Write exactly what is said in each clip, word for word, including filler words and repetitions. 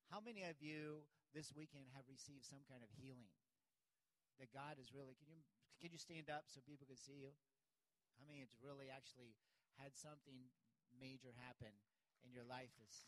how many of you this weekend have received some kind of healing? That God is really, can you can you stand up so people can see you? How many have really actually had something major happen in your life? This,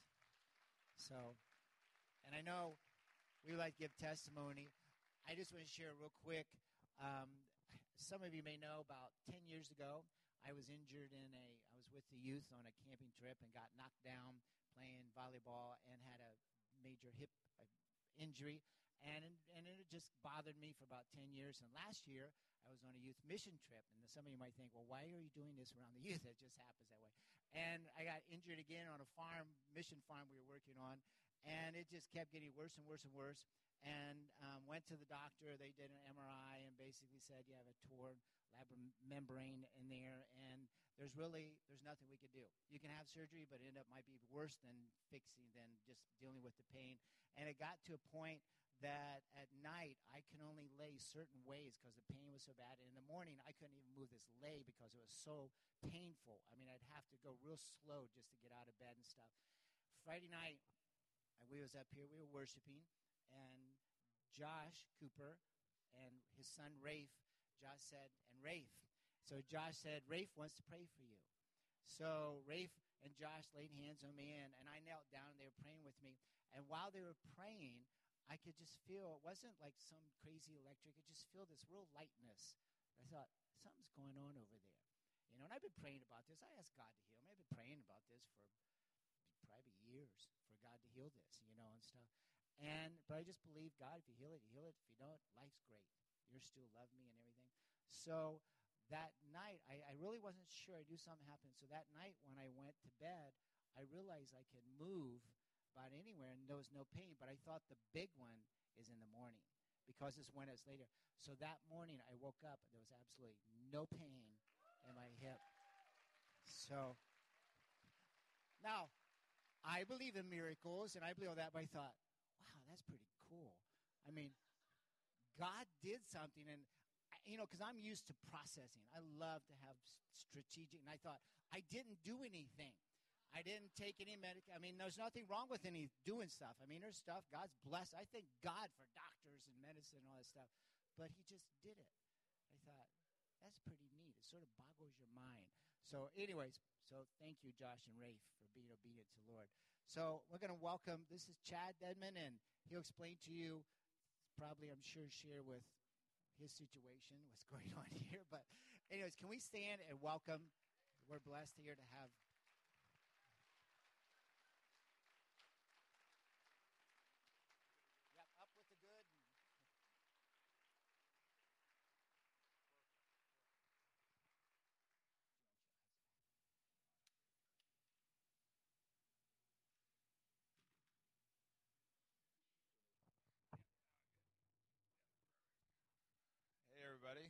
so, and I know we like to give testimony. I just want to share real quick. Um, some of you may know about ten years ago, I was injured in a, I was with the youth on a camping trip and got knocked down playing volleyball and had a major hip uh, injury. And, and it just bothered me for about ten years. And last year, I was on a youth mission trip. And some of you might think, well, why are you doing this around the youth? It just happens that way. And I got injured again on a farm, mission farm we were working on. And it just kept getting worse and worse and worse. And um, went to the doctor. They did an M R I and basically said you have a torn labrum membrane in there, and there's really there's nothing we could do. You can have surgery, but it end up might be worse than fixing than just dealing with the pain. And it got to a point that at night I can only lay certain ways because the pain was so bad. And in the morning I couldn't even move this leg because it was so painful. I mean, I'd have to go real slow just to get out of bed and stuff. Friday night, we was up here. We were worshiping. And Josh Cooper and his son Rafe, Josh said, and Rafe. So Josh said, Rafe wants to pray for you. So Rafe and Josh laid hands on me, and, and I knelt down, and they were praying with me. And while they were praying, I could just feel, it wasn't like some crazy electric, I just feel this real lightness. I thought, something's going on over there. You know, and I've been praying about this. I asked God to heal me. I've been praying about this for probably years, for God to heal this, you know, and stuff. And but I just believe God, if you heal it, you heal it. If you don't, life's great. You're still love me and everything. So that night, I, I really wasn't sure. I knew something happened. So that night when I went to bed, I realized I could move about anywhere and there was no pain. But I thought the big one is in the morning because it's when it's later. So that morning I woke up and there was absolutely no pain in my hip. So now I believe in miracles and I believe all that, but I thought, wow, that's pretty cool. I mean, God did something, and, you know, because I'm used to processing. I love to have strategic, and I thought, I didn't do anything. I didn't take any medic. I mean, there's nothing wrong with any doing stuff. I mean, there's stuff. God's blessed. I thank God for doctors and medicine and all that stuff, but he just did it. I thought, that's pretty neat. It sort of boggles your mind. So anyways, so thank you, Josh and Rafe, for being obedient to the Lord. So we're going to welcome, this is Chad Dedman, and he'll explain to you, probably, I'm sure, share with his situation, what's going on here. But anyways, can we stand and welcome? We're blessed here to have. Yep, up with the good. Hey, everybody.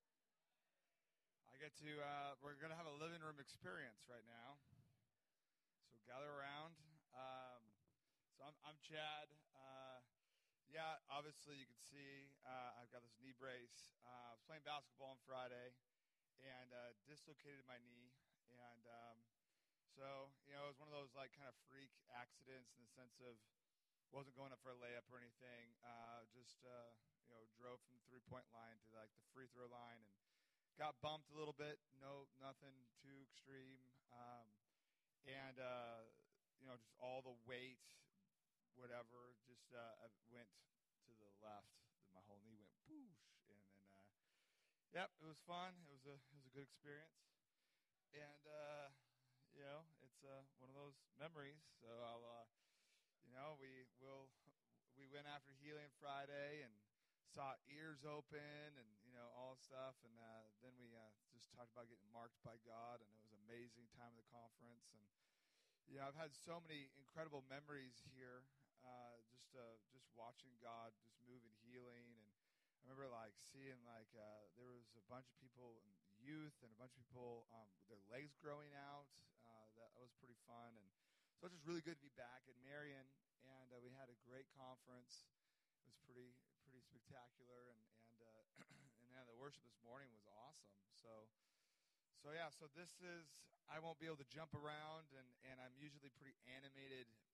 I get to, uh, we're going to have a living room experience right now. So gather around. Um, so I'm, I'm Chad. Uh, yeah, obviously you can see uh, I've got this knee brace. Uh, I was playing basketball on Friday and uh, dislocated my knee. And um, so, you know, it was one of those like kind of freak accidents in the sense of wasn't going up for a layup or anything. Uh, just, uh, you know, drove from the three-point line to like the free throw line and got bumped a little bit. No, nothing too extreme. Um, and, uh, you know, just all the weight, whatever, just uh, went to the left. My whole knee went boosh. And then, uh, yep, it was fun. It was a, it was a good experience. And, uh, you know, it's uh, one of those memories. So I'll, uh, you know, we will, we went after healing Friday and saw ears open and, you know, all stuff. And uh, then we uh, just talked about getting marked by God, and it was an amazing time at the conference. And, you know, I've had so many incredible memories here, uh, just uh, just watching God just move in healing. And I remember, like, seeing, like, uh, there was a bunch of people, youth, and a bunch of people um, with their legs growing out. Uh, that was pretty fun. And so it's just really good to be back at Marion, and uh, we had a great conference. It was pretty pretty spectacular, and and uh, and then the worship this morning was awesome. So, so yeah, so this is, I won't be able to jump around, and, and I'm usually pretty animated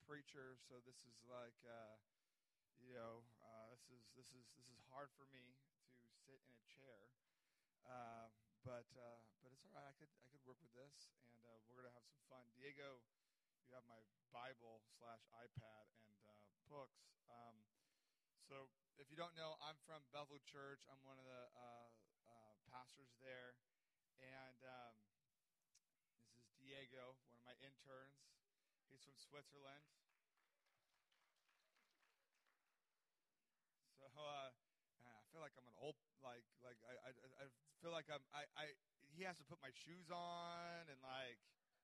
preacher, so this is like, uh, you know, uh, this is this is this is hard for me to sit in a chair. Uh, but uh, but it's all right. I could I could work with this, and uh, we're gonna have some fun. Diego, you have my Bible slash iPad and uh, books. Um, so if you don't know, I'm from Bethel Church. I'm one of the uh, uh, pastors there, and um, this is Diego, one of my interns. He's from Switzerland. So uh, I feel like I'm an old like like I I, I feel like I'm I, I he has to put my shoes on and like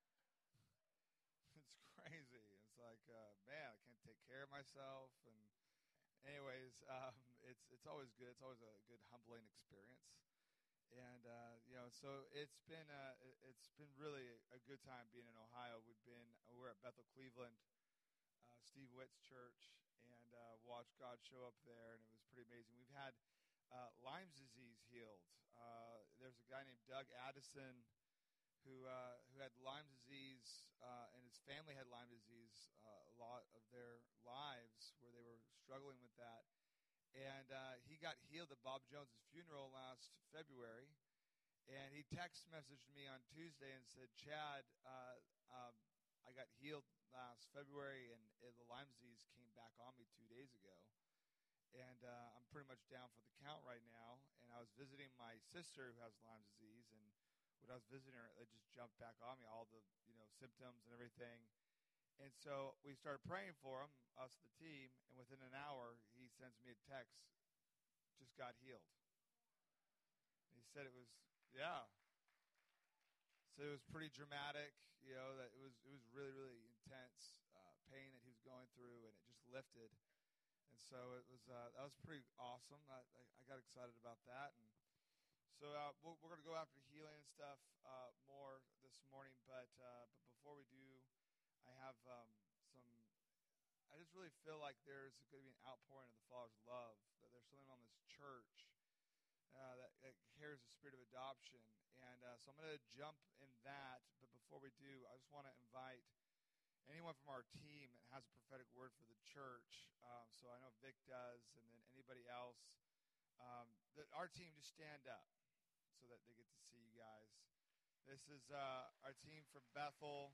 it's crazy. It's like uh, man, I can't take care of myself. And anyways, um, it's it's always good. It's always a good humbling experience. And uh, you know, so it's been uh, it's been really a good time being in Ohio. We've been we're at Bethel Cleveland, uh, Steve Witt's church, and uh, watched God show up there, and it was pretty amazing. We've had uh, Lyme's disease healed. Uh, there's a guy named Doug Addison who uh, who had Lyme disease, uh, and his family had Lyme disease uh, a lot of their lives, where they were struggling with that. And uh, he got healed at Bob Jones's funeral last February. And he text messaged me on Tuesday and said, Chad, uh, um, I got healed last February, and uh, the Lyme disease came back on me two days ago. And uh, I'm pretty much down for the count right now. And I was visiting my sister who has Lyme disease. And when I was visiting her, it just jumped back on me, all the you know symptoms and everything. And so we started praying for him, us, the team, and within an hour, he sends me a text, just got healed. And he said it was, yeah. So it was pretty dramatic, you know, that it was it was really, really intense uh, pain that he was going through, and it just lifted. And so it was uh, that was pretty awesome. I, I, I got excited about that. And so uh, we're, we're going to go after healing and stuff uh, more this morning, but uh, but before we do, I have um, some, I just really feel like there's going to be an outpouring of the Father's love, that there's something on this church uh, that, that carries the spirit of adoption. And uh, so I'm going to jump in that, but before we do, I just want to invite anyone from our team that has a prophetic word for the church. Um, so I know Vic does, and then anybody else. Um, that our team, just stand up so that they get to see you guys. This is uh, our team from Bethel.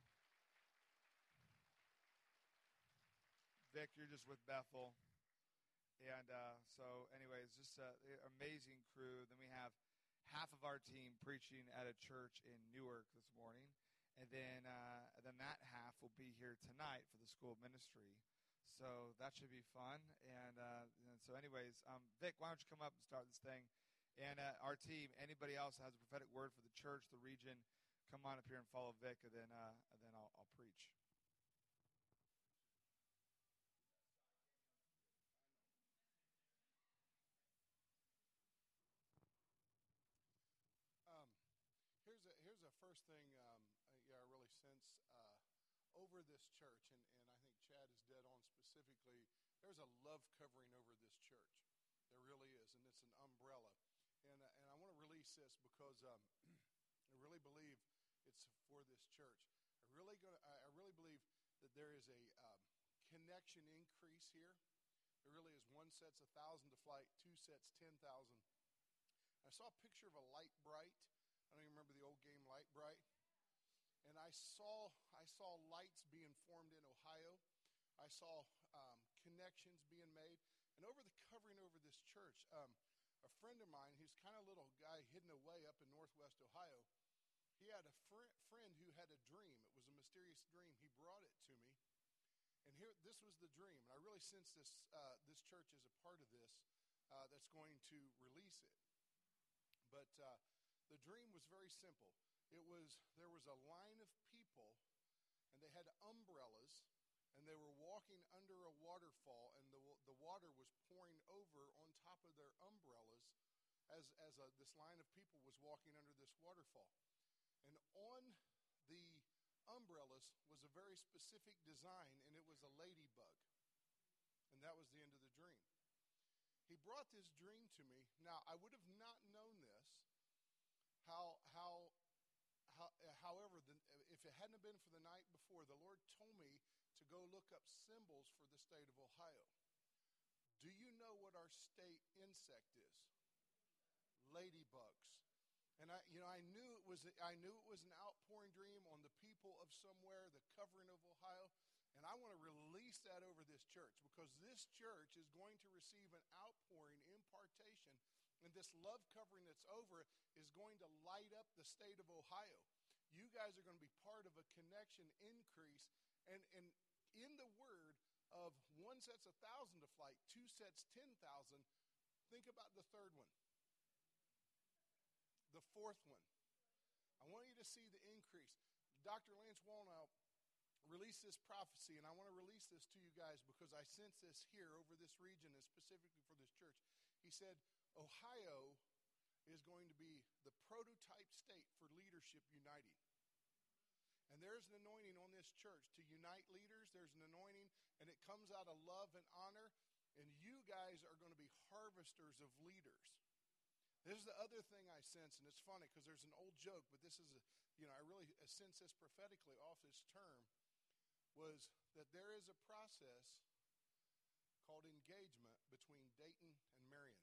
Vic, you're just with Bethel. And uh, so anyways, just an amazing crew. Then we have half of our team preaching at a church in Newark this morning. And then uh, and then that half will be here tonight for the School of Ministry. So that should be fun. And, uh, and so anyways, um, Vic, why don't you come up and start this thing? And uh, our team, anybody else has a prophetic word for the church, the region, come on up here and follow Vic, and then, uh, and then I'll, I'll preach. Here's a here's a first thing. Um, yeah, I really sense uh, over this church, and, and I think Chad is dead on specifically. There's a love covering over this church. There really is, and it's an umbrella. And uh, and I want to release this because um, I really believe it's for this church. I really gonna I really believe that there is a um, connection increase here. There really is. One set's a thousand to flight, two sets ten thousand. I saw a picture of a Light Bright. I don't even remember the old game Light Bright. And I saw I saw lights being formed in Ohio. I saw um, connections being made. And over the covering over this church, um, a friend of mine, who's kind of a little guy hidden away up in northwest Ohio, he had a fr- friend who had a dream. It was a mysterious dream. He brought it to me. And here, this was the dream. And I really sense this, uh, this church is a part of this uh, that's going to release it. But uh, the dream was very simple. It was, there was a line of people, and they had umbrellas, and they were walking under a waterfall, and the, the water was pouring over on top of their umbrellas as, as a, this line of people was walking under this waterfall. And on the umbrellas was a very specific design, and it was a ladybug. And that was the end of the dream. He brought this dream to me. Now, I would have not known this. How, how, how, however, the, if it hadn't been for the night before, the Lord told me to to go look up symbols for the state of Ohio. Do you know what our state insect is? Ladybugs. And I, you know, I knew it was I knew it was an outpouring dream on the people of somewhere, the covering of Ohio, and I want to release that over this church because this church is going to receive an outpouring, impartation, and this love covering that's over it is going to light up the state of Ohio. You guys are going to be part of a connection increase, and and in the word of one sets a thousand to flight, two sets ten thousand. Think about the third one. The fourth one. I want you to see the increase. Doctor Lance Wallnau released this prophecy, and I want to release this to you guys because I sense this here over this region and specifically for this church. He said, Ohio is going to be the prototype state for leadership uniting. And there's an anointing on this church to unite leaders. There's an anointing, and it comes out of love and honor. And you guys are going to be harvesters of leaders. This is the other thing I sense, and it's funny because there's an old joke, but this is, a, you know, I really sense this prophetically off this term, was that there is a process called engagement between Dayton and Marion.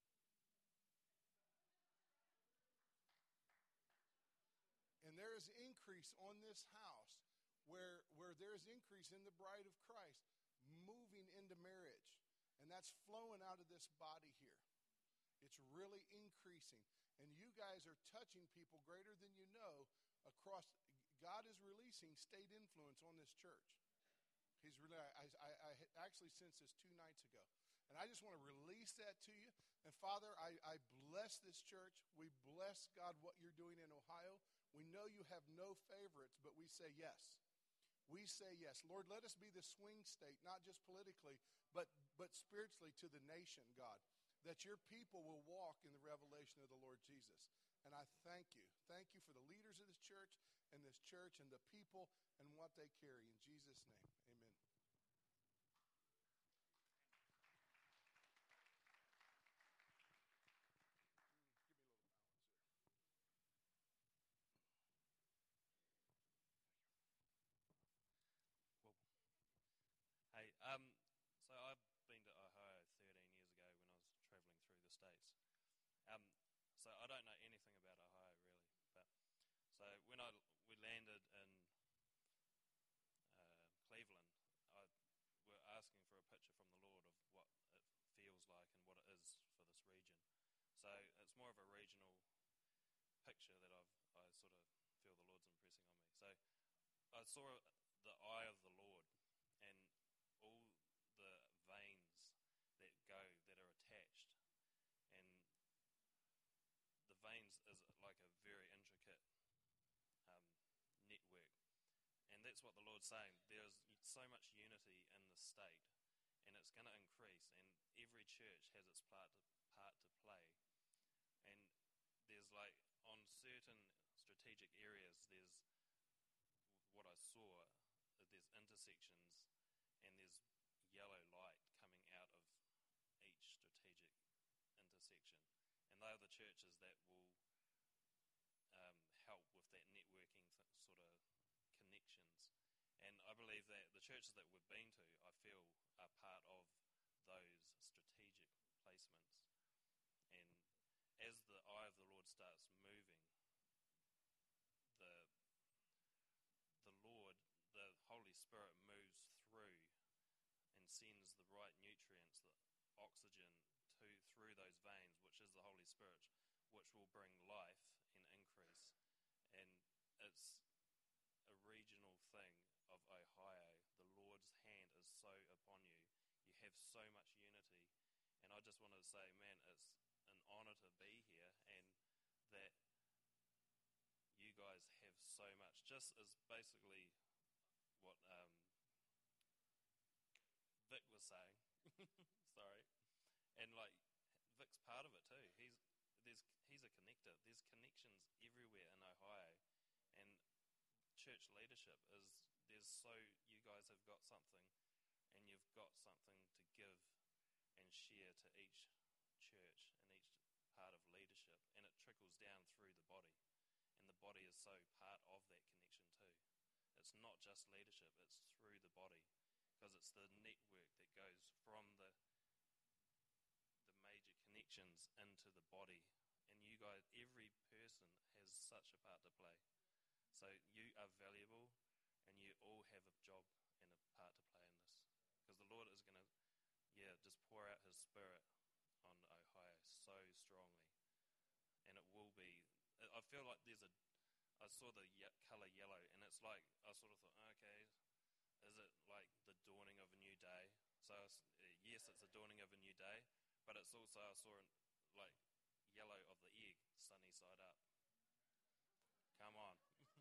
And there is increase on this house where, where there is increase in the bride of Christ moving into marriage. And that's flowing out of this body here. It's really increasing. And you guys are touching people greater than you know across. God is releasing state influence on this church. He's really, I, I, I actually sensed this two nights ago. And I just want to release that to you. And Father, I, I bless this church. We bless, God, what you're doing in Ohio. We know you have no favorites, but we say yes. We say yes. Lord, let us be the swing state, not just politically, but, but spiritually to the nation, God, that your people will walk in the revelation of the Lord Jesus. And I thank you. Thank you for the leaders of this church and this church and the people and what they carry. In Jesus' name, amen. Hey, um, so I've been to Ohio thirteen years ago when I was traveling through the States. Um, so I don't know anything about Ohio really, but so when I we landed in uh, Cleveland, I were asking for a picture from the Lord of what it feels like and what it is for this region. So it's more of a regional picture that I've I sort of feel the Lord's impressing on me. So I saw the eye of the Lord and all the veins that go, that are attached. And the veins is like a very intricate um, network. And that's what the Lord's saying. There's so much unity in the state, and it's going to increase. And every church has its part to, part to play. And there's like, on certain strategic areas, there's what I saw, there's intersections, and there's yellow light coming out of each strategic intersection. And they are the churches that will um, help with that networking th- sort of connections. And I believe that the churches that we've been to, I feel, are part of those strategic placements. And as the eye of the Lord starts moving, the the Lord, the Holy Spirit moves through and sends the right nutrients, the oxygen to through those veins, which is the Holy Spirit, which will bring life and increase. And it's a regional thing of Ohio. The Lord's hand is so upon you. You have so much unity. And I just wanted to say, man, it's an honor to be here, and that you guys have so much. Just as basically what um, Vic was saying. Sorry. And like, Vic's part of it too. He's there's he's a connector. There's connections everywhere in Ohio, and church leadership is there's so you guys have got something, and you've got something to give and share to each church and each part of leadership, and it trickles down through the body, and the body is so part of that connection too. It's not just leadership, it's through the body. because it's the network that goes from the the major connections into the body. And you guys, every person has such a part to play. So you are valuable, and you all have a job and a part to play in this. Because the Lord is going to, yeah, just pour out His Spirit on Ohio so strongly. And it will be, I feel like there's a, I saw the ye- colour yellow, and it's like, I sort of thought, okay, is it like the dawning of a new day? So I was, uh, yes, it's the dawning of a new day, but it's also, I saw it like yellow of the egg, sunny side up. Come on.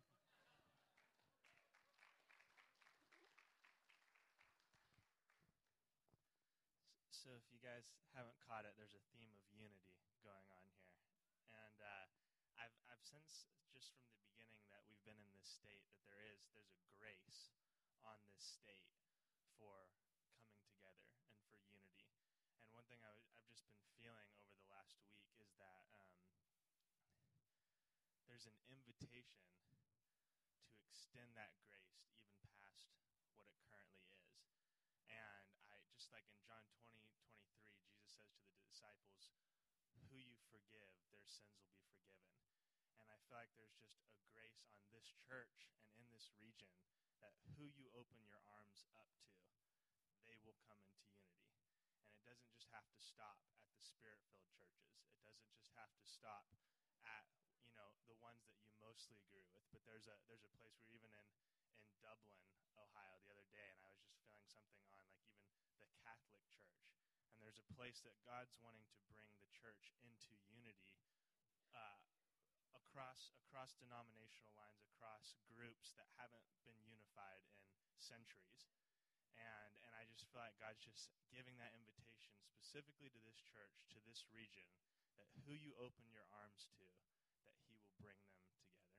So if you guys haven't caught it, there's a theme of unity going on here. And uh, I've, I've sensed just from the beginning that we've been in this state that there is, there's a grace on this state for coming together and for unity. And one thing I w- I've just been feeling over the last week is that um, there's an invitation to extend that grace even past what it currently is. And I just like in John twenty, twenty-three, Jesus says to the disciples, who you forgive, their sins will be forgiven. And I feel like there's just a grace on this church and in this region that who you open your arms up to, they will come into unity. And it doesn't just have to stop at the Spirit-filled churches. It doesn't just have to stop at, you know, the ones that you mostly agree with. But there's a there's a place where even in, in Dublin, Ohio, the other day, and I was just feeling something on like even the Catholic Church. And there's a place that God's wanting to bring the church into unity uh, across across denominational lines, across groups that haven't been unified in centuries. And and I just feel like God's just giving that invitation specifically to this church, to this region, that who you open your arms to, that He will bring them together.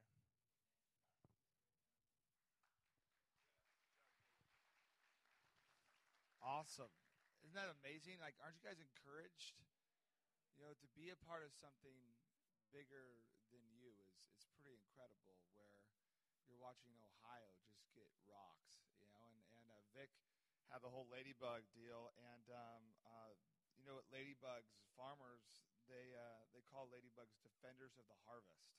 Awesome. Isn't that amazing? Like, aren't you guys encouraged? You know, to be a part of something bigger than you is, is pretty incredible, where you're watching Ohio just get rocks, you know, and, and uh, Vic had the whole ladybug deal, and um, uh, you know what ladybugs, farmers, they, uh, they call ladybugs defenders of the harvest.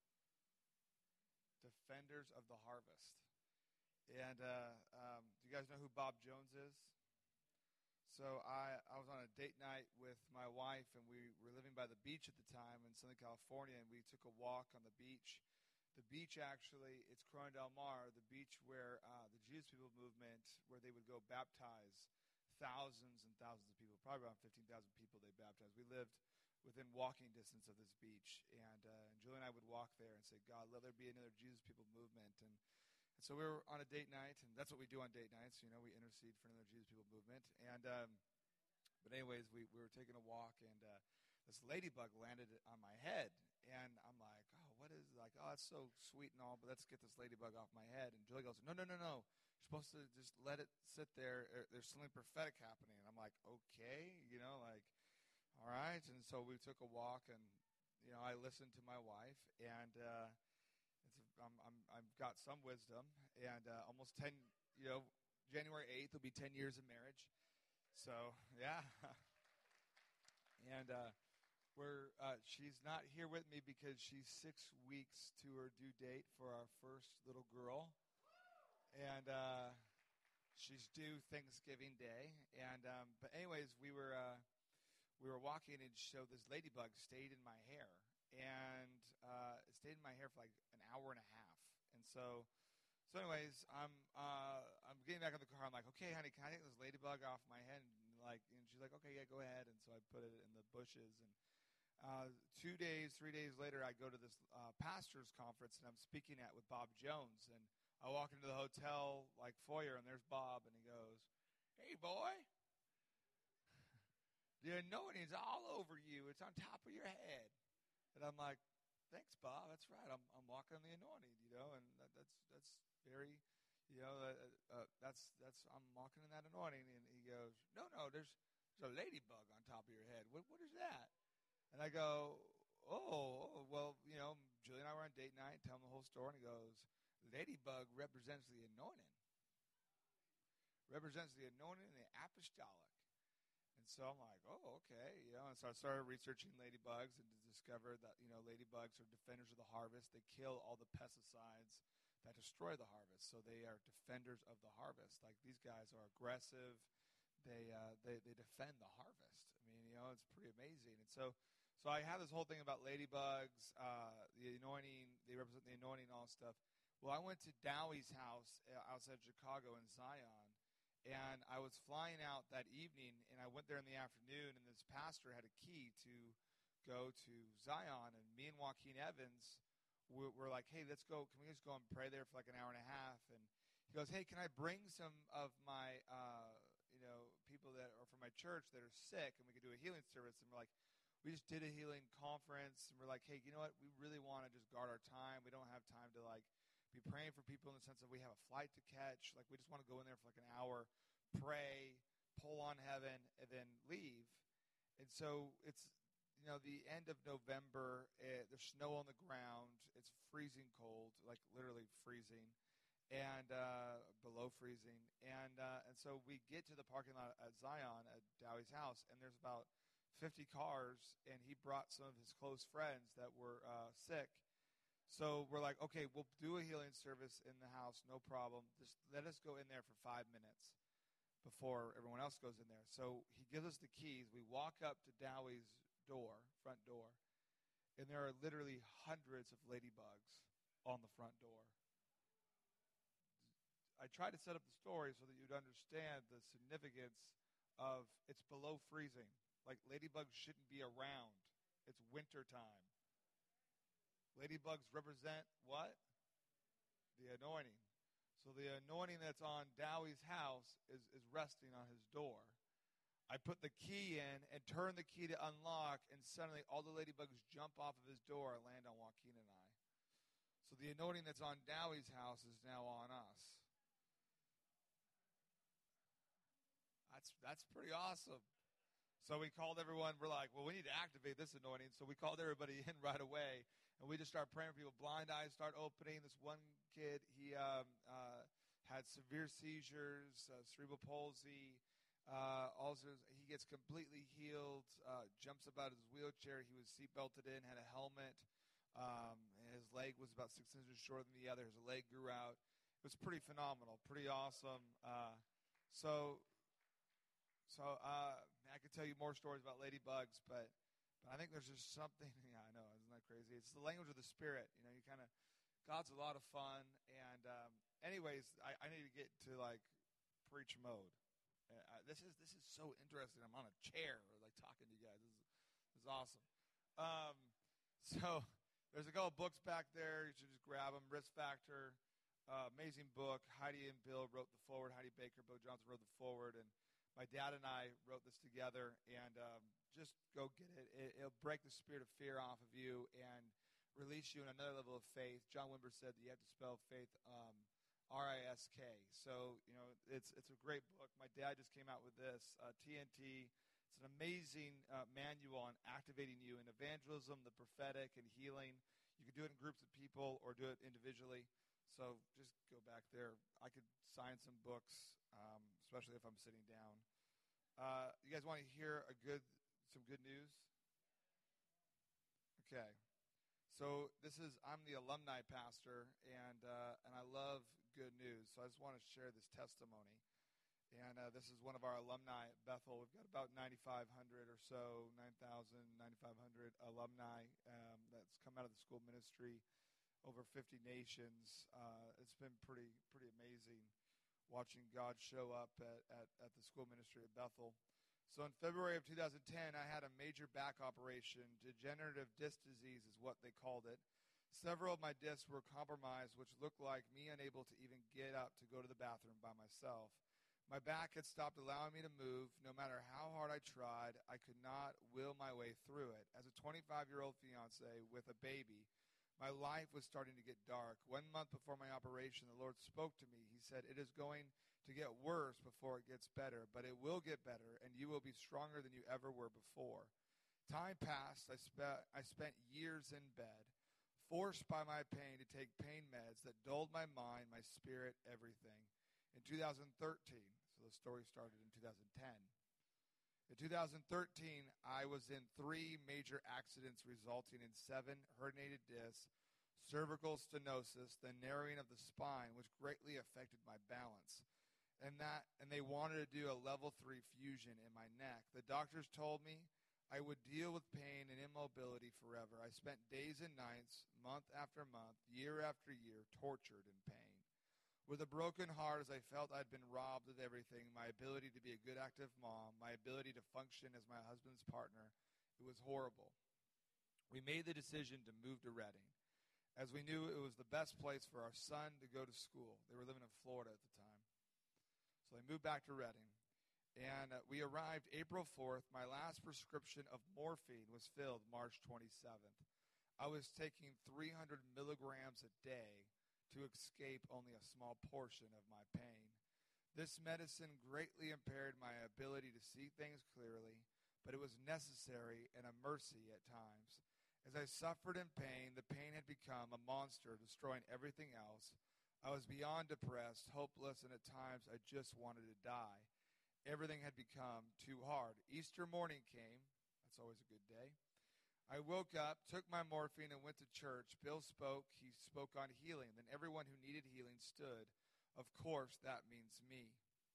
Defenders of the harvest. And uh, um, do you guys know who Bob Jones is? So I, I was on a date night with my wife, and we were living by the beach at the time in Southern California, and we took a walk on the beach. The beach, actually, it's Corona del Mar, the beach where uh, the Jewish people movement, where they would go baptize thousands and thousands of people, probably around fifteen thousand people they baptized. We lived within walking distance of this beach, and, uh, and Julie and I would walk there and say, God, let there be another Jewish people movement. And And so we were on a date night, and that's what we do on date nights. You know, we intercede for another Jesus People movement. And um, but anyways, we, we were taking a walk, and uh, this ladybug landed on my head, and I'm like, oh, what is it? Like? Oh, that's so sweet and all, but let's get this ladybug off my head. And Julie goes, no, no, no, no. You're supposed to just let it sit there. There's something prophetic happening. And I'm like, okay, you know, like, all right. And so we took a walk, and you know, I listened to my wife, and. Uh, I'm, I'm, I've got some wisdom, and uh, almost ten, you know, January eighth will be ten years of marriage. So, yeah. and uh, we're, uh, she's not here with me because she's six weeks to her due date for our first little girl. And uh, she's due Thanksgiving Day. And um, but anyways, we were uh, we were walking, and so this ladybug stayed in my hair. And uh, it stayed in my hair for like an hour and a half. And so, so anyways, I'm uh, I'm getting back in the car. I'm like, okay, honey, can I take this ladybug off my head? And like, and she's like, okay, yeah, go ahead. And so I put it in the bushes. And uh, two days, three days later, I go to this uh, pastors conference, and I'm speaking at with Bob Jones. And I walk into the hotel like foyer, and there's Bob, and he goes, "Hey, boy, the anointing's all over you. It's on top of your head." And I'm like, thanks, Bob. That's right. I'm I'm walking on the anointing, you know, and that, that's that's very, you know, uh, uh, that's that's I'm walking in that anointing. And he goes, no, no, there's there's a ladybug on top of your head. What what is that? And I go, oh, oh, well, you know, Julie and I were on date night, tell him the whole story, and he goes, ladybug represents the anointing. represents the anointing and the apostolic. And so I'm like, oh, okay. You know, and so I started researching ladybugs and to discover that, you know, ladybugs are defenders of the harvest. They kill all the pesticides that destroy the harvest. So they are defenders of the harvest. Like, these guys are aggressive. They, uh, they, they defend the harvest. I mean, you know, it's pretty amazing. And so, so I have this whole thing about ladybugs, uh, the anointing, they represent the anointing and all that stuff. Well, I went to Dowie's house outside Chicago in Zion. And I was flying out that evening, and I went there in the afternoon, and this pastor had a key to go to Zion. And me and Joaquin Evans were, were like, hey, let's go. Can we just go and pray there for like an hour and a half? And he goes, hey, can I bring some of my, uh, you know, people that are from my church that are sick, and we could do a healing service? And we're like, we just did a healing conference, and we're like, hey, you know what? We really want to just guard our time. We don't have time to, like, be praying for people in the sense that we have a flight to catch. Like, we just want to go in there for like an hour, pray, pull on heaven, and then leave. And so it's, you know, the end of November. Uh, there's snow on the ground. It's freezing cold, like literally freezing, and uh, below freezing. And uh, and so we get to the parking lot at Zion at Dowie's house, and there's about fifty cars, and he brought some of his close friends that were uh, sick. So we're like, okay, we'll do a healing service in the house, no problem. Just let us go in there for five minutes before everyone else goes in there. So he gives us the keys. We walk up to Dowie's door, front door, and there are literally hundreds of ladybugs on the front door. I tried to set up the story so that you'd understand the significance of it's below freezing. Like, ladybugs shouldn't be around. It's winter time. Ladybugs represent what? The anointing. So the anointing that's on Dowie's house is, is resting on his door. I put the key in and turn the key to unlock, and suddenly all the ladybugs jump off of his door and land on Joaquin and I. So the anointing that's on Dowie's house is now on us. That's that's pretty awesome. So we called everyone. We're like, well, we need to activate this anointing. So we called everybody in right away. And we just start praying for people. Blind eyes start opening. This one kid, he um, uh, had severe seizures, uh, cerebral palsy. Uh, also, he gets completely healed, uh, jumps up out of his wheelchair. He was seatbelted in, had a helmet. Um, his leg was about six inches shorter than the other. His leg grew out. It was pretty phenomenal, pretty awesome. Uh, so, so uh, I could tell you more stories about ladybugs, but But I think there's just something, yeah, I know, isn't that crazy? It's the language of the Spirit. You know, you kind of, God's a lot of fun. And um, anyways, I, I need to get to, like, preach mode. Uh, I, this is this is so interesting. I'm on a chair, like, talking to you guys. This is, this is awesome. Um, so there's a couple books back there. You should just grab them. Risk Factor, uh, amazing book. Heidi and Bill wrote the foreword. Heidi Baker, Bill Johnson wrote the foreword. And my dad and I wrote this together, and um, just go get it. it. It'll break the spirit of fear off of you and release you in another level of faith. John Wimber said that you have to spell faith um, R I S K. So, you know, it's it's a great book. My dad just came out with this, uh, T N T. It's an amazing uh, manual on activating you in evangelism, the prophetic, and healing. You can do it in groups of people or do it individually. So just go back there. I could sign some books, um, especially if I'm sitting down. Uh, you guys want to hear a good, some good news? Okay. So this is, I'm the alumni pastor, and uh, and I love good news. So I just want to share this testimony. And uh, this is one of our alumni at Bethel. We've got about ninety-five hundred or so, nine thousand, ninety-five hundred alumni um, that's come out of the school ministry. Over fifty nations. Uh, it's been pretty pretty amazing watching God show up at, at, at the school ministry at Bethel. So in February of two thousand ten, I had a major back operation. Degenerative disc disease is what they called it. Several of my discs were compromised, which looked like me unable to even get up to go to the bathroom by myself. My back had stopped allowing me to move. No matter how hard I tried, I could not will my way through it. As a twenty-five-year-old fiance with a baby, my life was starting to get dark. One month before my operation, the Lord spoke to me. He said, it is going to get worse before it gets better, but it will get better, and you will be stronger than you ever were before. Time passed. I, spe- I spent years in bed, forced by my pain to take pain meds that dulled my mind, my spirit, everything. In two thousand thirteen, so So the story started in two thousand ten. In two thousand thirteen, I was in three major accidents resulting in seven herniated discs, cervical stenosis, the narrowing of the spine, which greatly affected my balance. And that, and they wanted to do a level three fusion in my neck. The doctors told me I would deal with pain and immobility forever. I spent days and nights, month after month, year after year, tortured in pain. With a broken heart, as I felt I'd been robbed of everything, my ability to be a good active mom, my ability to function as my husband's partner, it was horrible. We made the decision to move to Redding, as we knew it was the best place for our son to go to school. They were living in Florida at the time. So I moved back to Redding, and uh, we arrived April fourth. My last prescription of morphine was filled March twenty-seventh. I was taking three hundred milligrams a day to escape only a small portion of my pain. This medicine greatly impaired my ability to see things clearly, but it was necessary and a mercy at times. As I suffered in pain, the pain had become a monster, destroying everything else. I was beyond depressed, hopeless, and at times I just wanted to die. Everything had become too hard. Easter morning came. That's always a good day. I woke up, took my morphine, and went to church. Bill spoke. He spoke on healing. Then everyone who needed healing stood. Of course, that means me.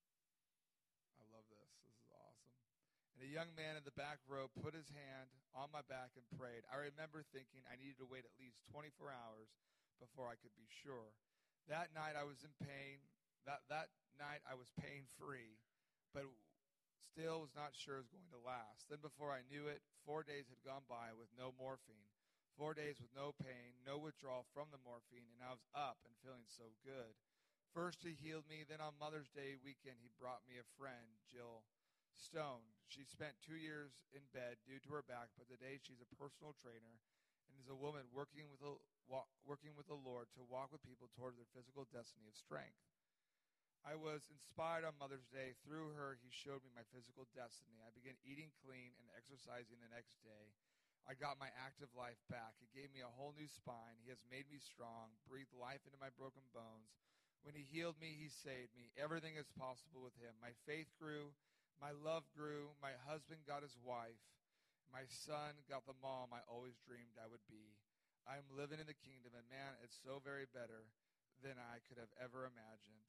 I love this. This is awesome. And a young man in the back row put his hand on my back and prayed. I remember thinking I needed to wait at least twenty-four hours before I could be sure. That night I was in pain. That, that night I was pain-free, but still was not sure it was going to last. Then before I knew it, four days had gone by with no morphine, four days with no pain, no withdrawal from the morphine, and I was up and feeling so good. First he healed me, then on Mother's Day weekend he brought me a friend, Jill Stone. She spent two years in bed due to her back, but today she's a personal trainer and is a woman working with a, wa- working with the Lord to walk with people toward their physical destiny of strength. I was inspired on Mother's Day. Through her, he showed me my physical destiny. I began eating clean and exercising the next day. I got my active life back. It gave me a whole new spine. He has made me strong, breathed life into my broken bones. When he healed me, he saved me. Everything is possible with him. My faith grew. My love grew. My husband got his wife. My son got the mom I always dreamed I would be. I'm living in the kingdom, and man, it's so very better than I could have ever imagined.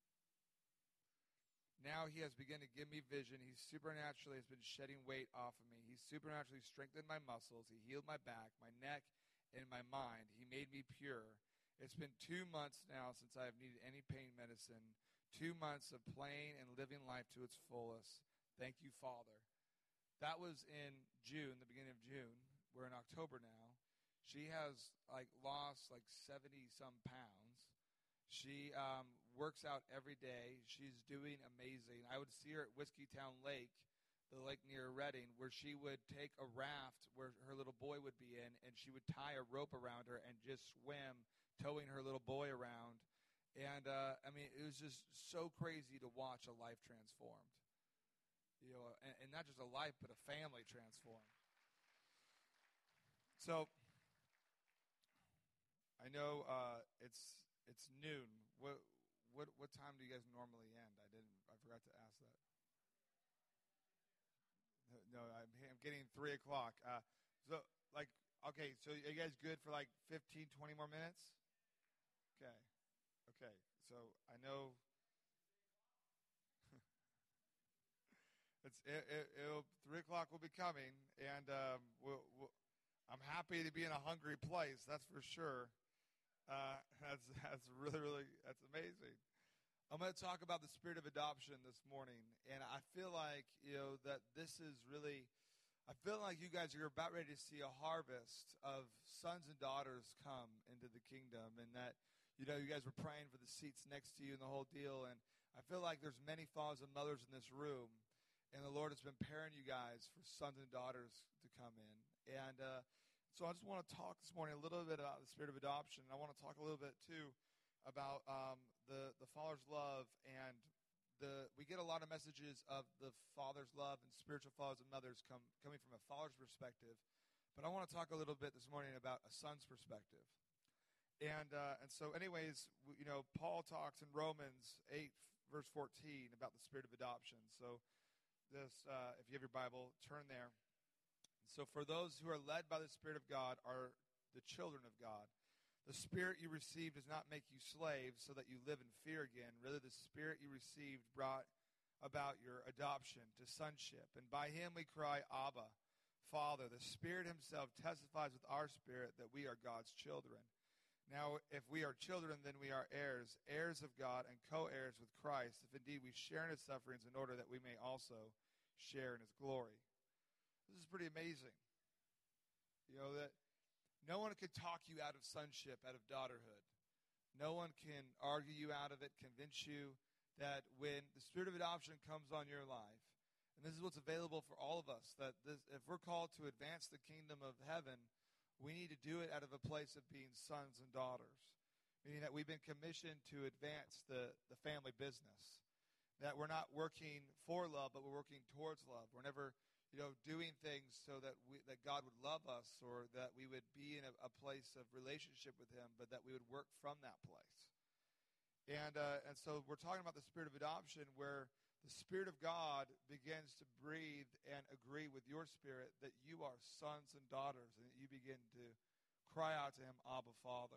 Now he has begun to give me vision. He supernaturally has been shedding weight off of me. He supernaturally strengthened my muscles. He healed my back, my neck, and my mind. He made me pure. It's been two months now since I have needed any pain medicine, two months of playing and living life to its fullest. Thank you, Father. That was in June, the beginning of June. We're in October now. She has like lost like seventy some pounds. She um, works out every day. She's doing amazing. I would see her at Whiskeytown Lake, the lake near Redding, where she would take a raft where her little boy would be in, and she would tie a rope around her and just swim, towing her little boy around. And, uh, I mean, it was just so crazy to watch a life transformed. You know, and, and not just a life, but a family transformed. So, I know uh, it's it's noon. What what what time do you guys normally end? I didn't. I forgot to ask that. No, I'm, I'm getting three o'clock. Uh, so, like, okay, so are you guys good for like fifteen, twenty more minutes? Okay. Okay. So I know it's it, it, it'll, three o'clock will be coming, and um, we'll, we'll, I'm happy to be in a hungry place. That's for sure. Uh, that's that's really really that's amazing. I'm going to talk about the spirit of adoption this morning, and I feel like you know that this is really. I feel like you guys are about ready to see a harvest of sons and daughters come into the kingdom, and that you know you guys were praying for the seats next to you and the whole deal. And I feel like there's many fathers and mothers in this room, and the Lord has been preparing you guys for sons and daughters to come in. And uh, so I just want to talk this morning a little bit about the spirit of adoption. I want to talk a little bit too about um, the the Father's love, and the we get a lot of messages of the Father's love and spiritual fathers and mothers come coming from a father's perspective, but I want to talk a little bit this morning about a son's perspective. And uh, and so, anyways, you know, Paul talks in Romans eight verse fourteen about the spirit of adoption. So this, uh, if you have your Bible, turn there. So for those who are led by the Spirit of God are the children of God. The Spirit you received does not make you slaves so that you live in fear again. Rather, the Spirit you received brought about your adoption to sonship. And by him we cry, Abba, Father. The Spirit himself testifies with our spirit that we are God's children. Now, if we are children, then we are heirs, heirs of God and co-heirs with Christ, if indeed we share in his sufferings in order that we may also share in his glory. This is pretty amazing. You know, that no one can talk you out of sonship, out of daughterhood. No one can argue you out of it, convince you that when the spirit of adoption comes on your life, and this is what's available for all of us, that this, if we're called to advance the kingdom of heaven, we need to do it out of a place of being sons and daughters, meaning that we've been commissioned to advance the, the family business, that we're not working for love, but we're working towards love. We're never you know, doing things so that we, that God would love us or that we would be in a, a place of relationship with him, but that we would work from that place. And uh, and so we're talking about the spirit of adoption where the Spirit of God begins to breathe and agree with your spirit that you are sons and daughters, and that you begin to cry out to him, Abba, Father.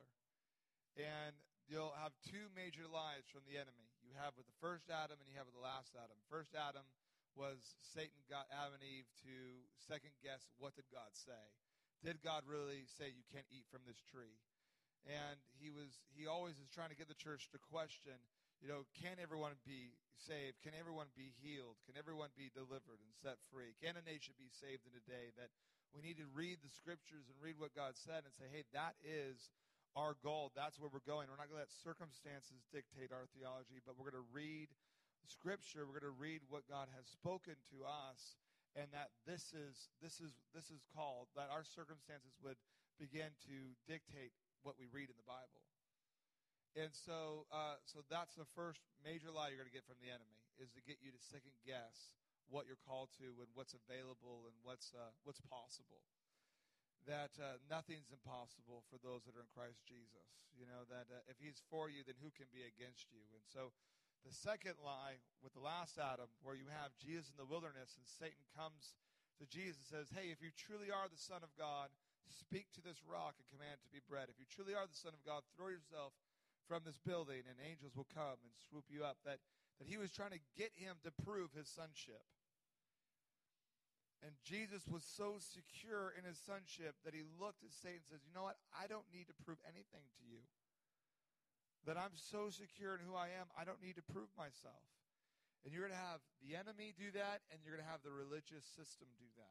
And you'll have two major lies from the enemy. You have with the first Adam and you have with the last Adam. First Adam was Satan got Adam and Eve to second guess, what did God say? Did God really say you can't eat from this tree? And he was he always is trying to get the church to question, you know, can everyone be saved? Can everyone be healed? Can everyone be delivered and set free? Can a nation be saved in a day? That we need to read the scriptures and read what God said and say, hey, that is our goal. That's where we're going. We're not going to let circumstances dictate our theology, but we're going to read Scripture. We're going to read what God has spoken to us, and that this is this is this is called that our circumstances would begin to dictate what we read in the Bible. And so, uh, so that's the first major lie you're going to get from the enemy, is to get you to second guess what you're called to and what's available and what's uh, what's possible. That uh, nothing's impossible for those that are in Christ Jesus. You know, that uh, if he's for you, then who can be against you? And so the second lie with the last Adam, where you have Jesus in the wilderness and Satan comes to Jesus and says, hey, if you truly are the Son of God, speak to this rock and command it to be bread. If you truly are the Son of God, throw yourself from this building and angels will come and swoop you up. That, that he was trying to get him to prove his sonship. And Jesus was so secure in his sonship that he looked at Satan and says, you know what? I don't need to prove anything to you. That I'm so secure in who I am, I don't need to prove myself. And you're going to have the enemy do that, and you're going to have the religious system do that.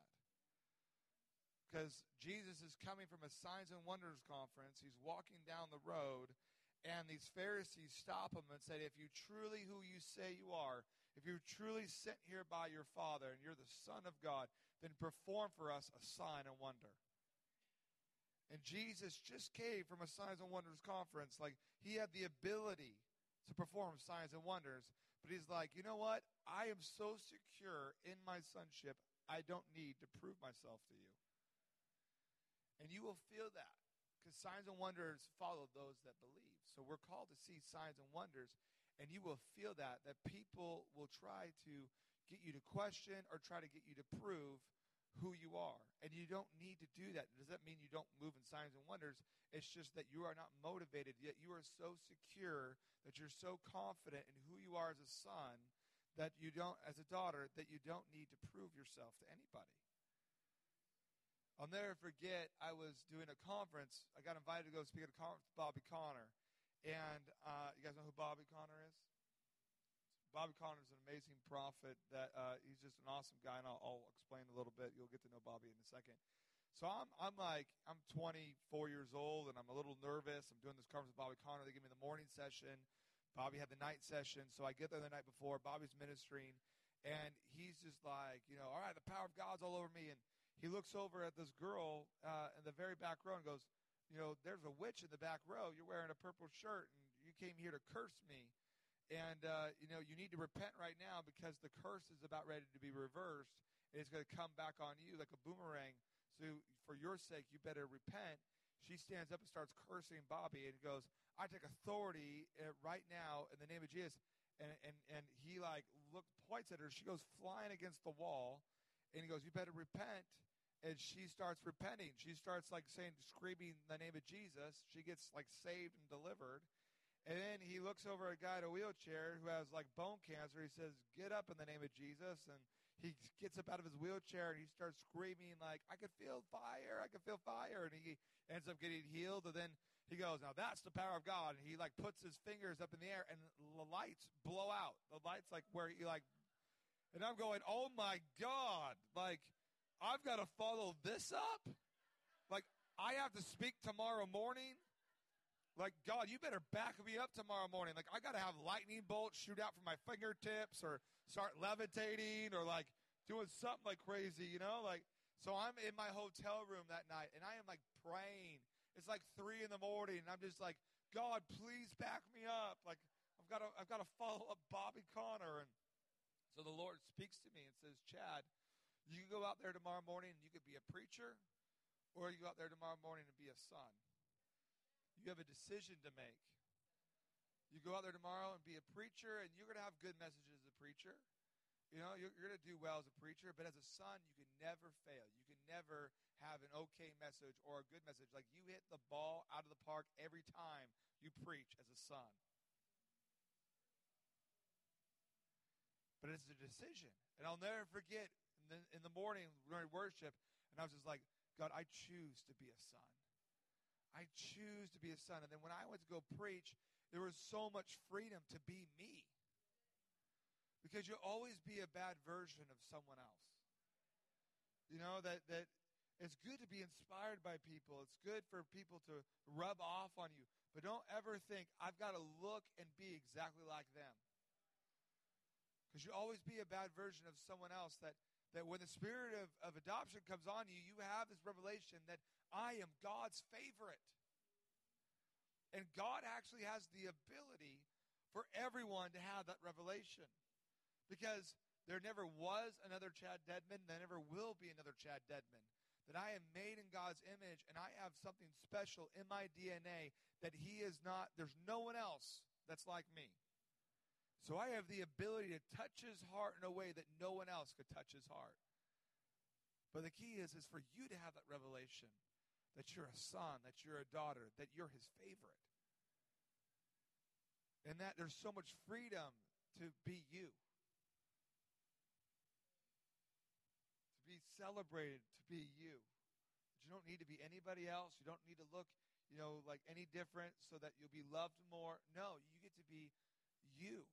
Because Jesus is coming from a Signs and Wonders conference. He's walking down the road, and these Pharisees stop him and say, if you're truly who you say you are, if you're truly sent here by your Father and you're the Son of God, then perform for us a sign and wonder. And Jesus just came from a Signs and Wonders conference. Like, he had the ability to perform signs and wonders. But he's like, you know what? I am so secure in my sonship, I don't need to prove myself to you. And you will feel that. Because signs and wonders follow those that believe. So we're called to see signs and wonders. And you will feel that, that people will try to get you to question or try to get you to prove who you are. And you don't need to do that. Does that mean you don't move in signs and wonders? It's just that you are not motivated, yet you are so secure that you're so confident in who you are as a son, that you don't, as a daughter, that you don't need to prove yourself to anybody. I'll never forget, I was doing a conference. I got invited to go speak at a conference with Bobby Conner. And uh, you guys know who Bobby Conner is? Bobby Conner is an amazing prophet. That uh, he's just an awesome guy, and I'll, I'll explain a little bit. You'll get to know Bobby in a second. So I'm, I'm like, I'm twenty-four years old, and I'm a little nervous. I'm doing this conference with Bobby Conner. They give me the morning session. Bobby had the night session. So I get there the night before. Bobby's ministering, and he's just like, you know, all right, the power of God's all over me. And he looks over at this girl uh, in the very back row and goes, you know, there's a witch in the back row. You're wearing a purple shirt, and you came here to curse me. And, uh, you know, you need to repent right now because the curse is about ready to be reversed, and it's going to come back on you like a boomerang. So for your sake, you better repent. She stands up and starts cursing Bobby and goes, I take authority uh, right now in the name of Jesus. and, and, and he like look points at her. She goes flying against the wall, and he goes, "You better repent." And she starts repenting. She starts like saying, screaming the name of Jesus. She gets like saved and delivered. And then he looks over at a guy in a wheelchair who has like bone cancer. He says, "Get up in the name of Jesus." And he gets up out of his wheelchair and he starts screaming like, "I can feel fire, I can feel fire." And he ends up getting healed. And then he goes, "Now that's the power of God." And he like puts his fingers up in the air and the lights blow out. The lights like where he like, and I'm going, "Oh my God, like I've got to follow this up? Like I have to speak tomorrow morning? Like, God, you better back me up tomorrow morning. Like, I got to have lightning bolts shoot out from my fingertips or start levitating or, like, doing something like crazy, you know? Like, so I'm in my hotel room that night, and I am, like, praying. It's like three in the morning, and I'm just like, "God, please back me up. Like, I've got to I've got to follow up Bobby Connor." And so the Lord speaks to me and says, "Chad, you can go out there tomorrow morning, and you could be a preacher, or you go out there tomorrow morning and be a son. You have a decision to make. You go out there tomorrow and be a preacher, and you're going to have good messages as a preacher. You know, you're, you're going to do well as a preacher, but as a son, you can never fail. You can never have an okay message or a good message. Like, you hit the ball out of the park every time you preach as a son." But it's a decision. And I'll never forget in the, in the morning during worship, and I was just like, "God, I choose to be a son. I choose to be a son." And then when I went to go preach, there was so much freedom to be me. Because you'll always be a bad version of someone else. You know, that, that it's good to be inspired by people. It's good for people to rub off on you. But don't ever think, "I've got to look and be exactly like them." Because you'll always be a bad version of someone else that That when the spirit of, of adoption comes on you, you have this revelation that I am God's favorite. And God actually has the ability for everyone to have that revelation. Because there never was another Chad Dedman, there never will be another Chad Dedman. That I am made in God's image, and I have something special in my D N A that he is not, there's no one else that's like me. So I have the ability to touch his heart in a way that no one else could touch his heart. But the key is, is for you to have that revelation that you're a son, that you're a daughter, that you're his favorite. And that there's so much freedom to be you. To be celebrated, to be you. But you don't need to be anybody else. You don't need to look, you know, like any different so that you'll be loved more. No, you get to be you.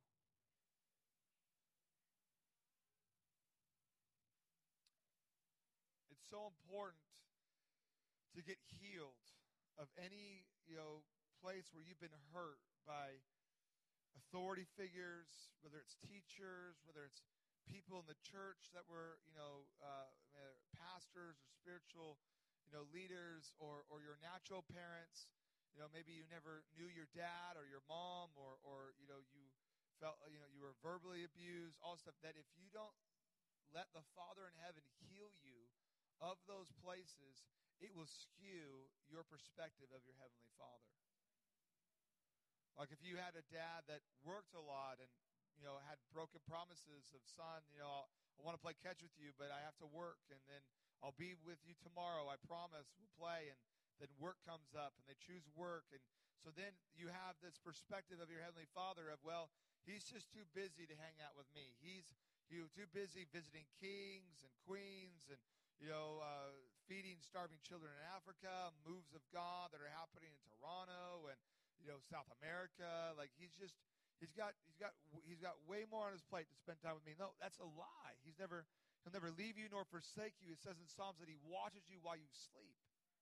It's so important to get healed of any, you know, place where you've been hurt by authority figures, whether it's teachers, whether it's people in the church that were, you know, uh, pastors or spiritual, you know, leaders, or, or your natural parents. You know, maybe you never knew your dad or your mom, or, or, you know, you felt, you know, you were verbally abused, all stuff, that if you don't let the Father in heaven heal you of those places, it will skew your perspective of your Heavenly Father. Like if you had a dad that worked a lot and, you know, had broken promises of, "Son, you know, I want to play catch with you, but I have to work, and then I'll be with you tomorrow, I promise, we'll play," and then work comes up and they choose work. And so then you have this perspective of your Heavenly Father of, "Well, he's just too busy to hang out with me. He's, he's too busy visiting kings and queens and, you know, uh, feeding starving children in Africa, moves of God that are happening in Toronto and, you know, South America. Like he's just, he's got, he's got, he's got way more on his plate to spend time with me." No, that's a lie. He's never, he'll never leave you nor forsake you. It says in Psalms that he watches you while you sleep.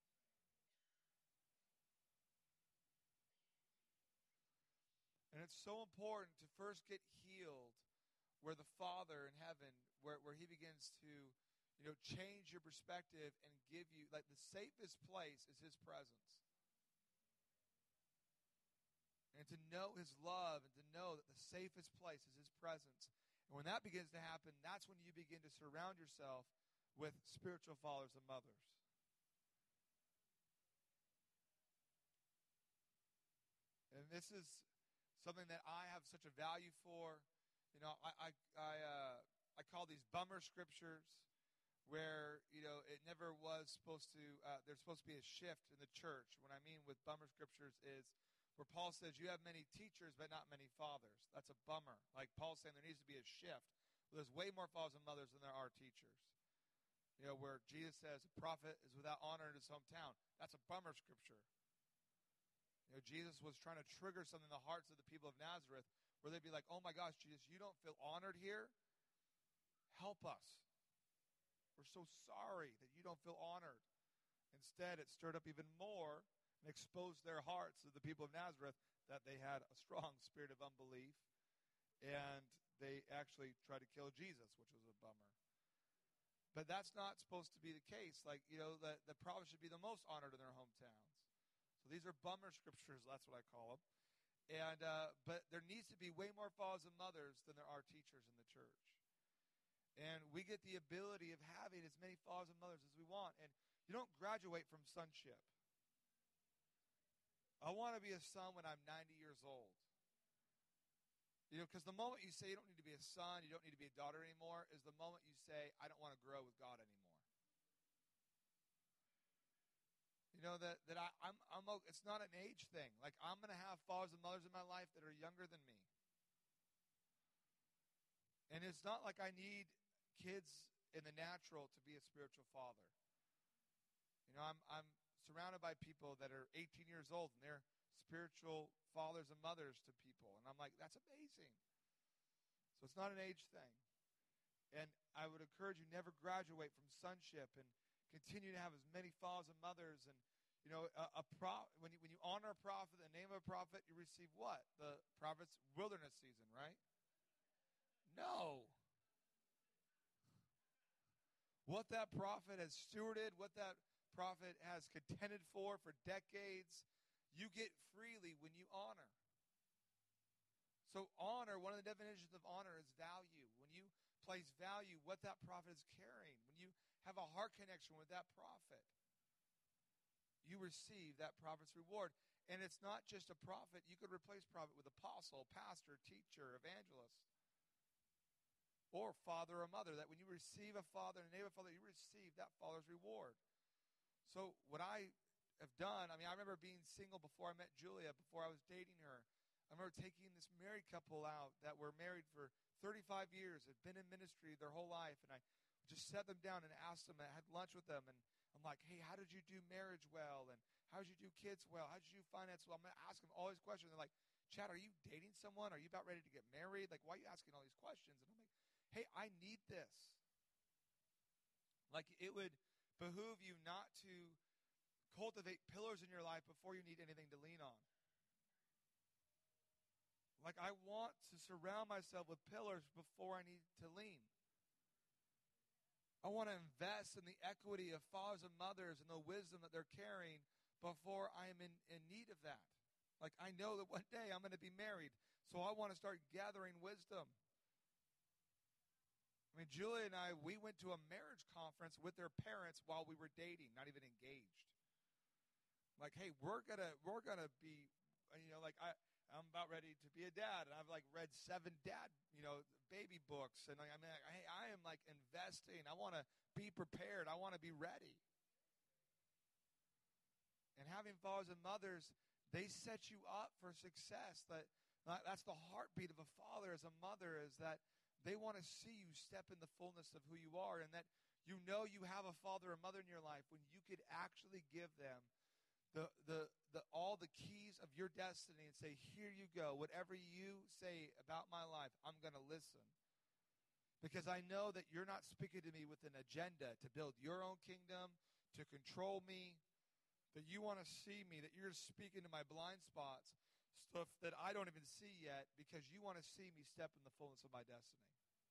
And it's so important to first get healed where the Father in heaven, where, where he begins to, you know, change your perspective and give you, like the safest place is his presence. And to know his love and to know that the safest place is his presence. And when that begins to happen, that's when you begin to surround yourself with spiritual fathers and mothers. And this is something that I have such a value for. You know, I I I, uh, I call these bummer scriptures, where you know it never was supposed to. Uh, there's supposed to be a shift in the church. What I mean with bummer scriptures is where Paul says you have many teachers but not many fathers. That's a bummer. Like Paul's saying there needs to be a shift. Well, there's way more fathers and mothers than there are teachers. You know, where Jesus says a prophet is without honor in his hometown. That's a bummer scripture. You know, Jesus was trying to trigger something in the hearts of the people of Nazareth where they'd be like, oh my gosh, Jesus, you don't feel honored here? Help us. We're so sorry that you don't feel honored. Instead, it stirred up even more and exposed their hearts of the people of Nazareth that they had a strong spirit of unbelief, and they actually tried to kill Jesus, which was a bummer. But that's not supposed to be the case. Like, you know, the, the prophets should be the most honored in their hometowns. So these are bummer scriptures, that's what I call them. And uh, but there needs to be way more fathers and mothers than there are teachers in the church. And we get the ability of having as many fathers and mothers as we want. And you don't graduate from sonship. I want to be a son when I'm ninety years old. You know, because the moment you say you don't need to be a son, you don't need to be a daughter anymore, is the moment you say, I don't want to grow with God anymore. You know, that, that I, I'm, I'm, it's not an age thing. Like, I'm going to have fathers and mothers in my life that are younger than me. And it's not like I need kids in the natural to be a spiritual father. You know, I'm, I'm surrounded by people that are eighteen years old, and they're spiritual fathers and mothers to people. And I'm like, that's amazing. So it's not an age thing. And I would encourage you, never graduate from sonship and continue to have as many fathers and mothers. And, you know, a, a pro- when, you, when you honor a prophet, the name of a prophet, you receive what? The prophet's wilderness season, right? No. What that prophet has stewarded, what that prophet has contended for for decades, you get freely when you honor. So honor, one of the definitions of honor is value. When you place value, what that prophet is carrying, when you have a heart connection with that prophet, you receive that prophet's reward. And it's not just a prophet. You could replace prophet with apostle, pastor, teacher, evangelist, or father or mother. That when you receive a father and a name of a father, you receive that father's reward. So what I have done, I mean, I remember being single before I met Julia, before I was dating her. I remember taking this married couple out that were married for thirty-five years, had been in ministry their whole life, and I just sat them down and asked them, I had lunch with them, and I'm like, hey, how did you do marriage well? And how did you do kids well? How did you do finance well? I'm going to ask them all these questions. They're like, Chad, are you dating someone? Are you about ready to get married? Like, why are you asking all these questions? And I'm like, hey, I need this. Like, it would behoove you not to cultivate pillars in your life before you need anything to lean on. Like, I want to surround myself with pillars before I need to lean. I want to invest in the equity of fathers and mothers and the wisdom that they're carrying before I am in, in need of that. Like, I know that one day I'm going to be married, so I want to start gathering wisdom. I mean, Julia and I, we went to a marriage conference with their parents while we were dating, not even engaged. Like, hey, we're gonna we're gonna be, you know, like I I'm about ready to be a dad, and I've like read seven dad, you know, baby books, and like, I mean, like, hey, I am like investing. I want to be prepared. I want to be ready. And having fathers and mothers, they set you up for success. That that's the heartbeat of a father as a mother, is that they want to see you step in the fullness of who you are, and that you know you have a father or mother in your life when you could actually give them the, the, the, all the keys of your destiny and say, here you go. Whatever you say about my life, I'm going to listen. Because I know that you're not speaking to me with an agenda to build your own kingdom, to control me, that you want to see me, that you're speaking to my blind spots, stuff that I don't even see yet, because you want to see me step in the fullness of my destiny.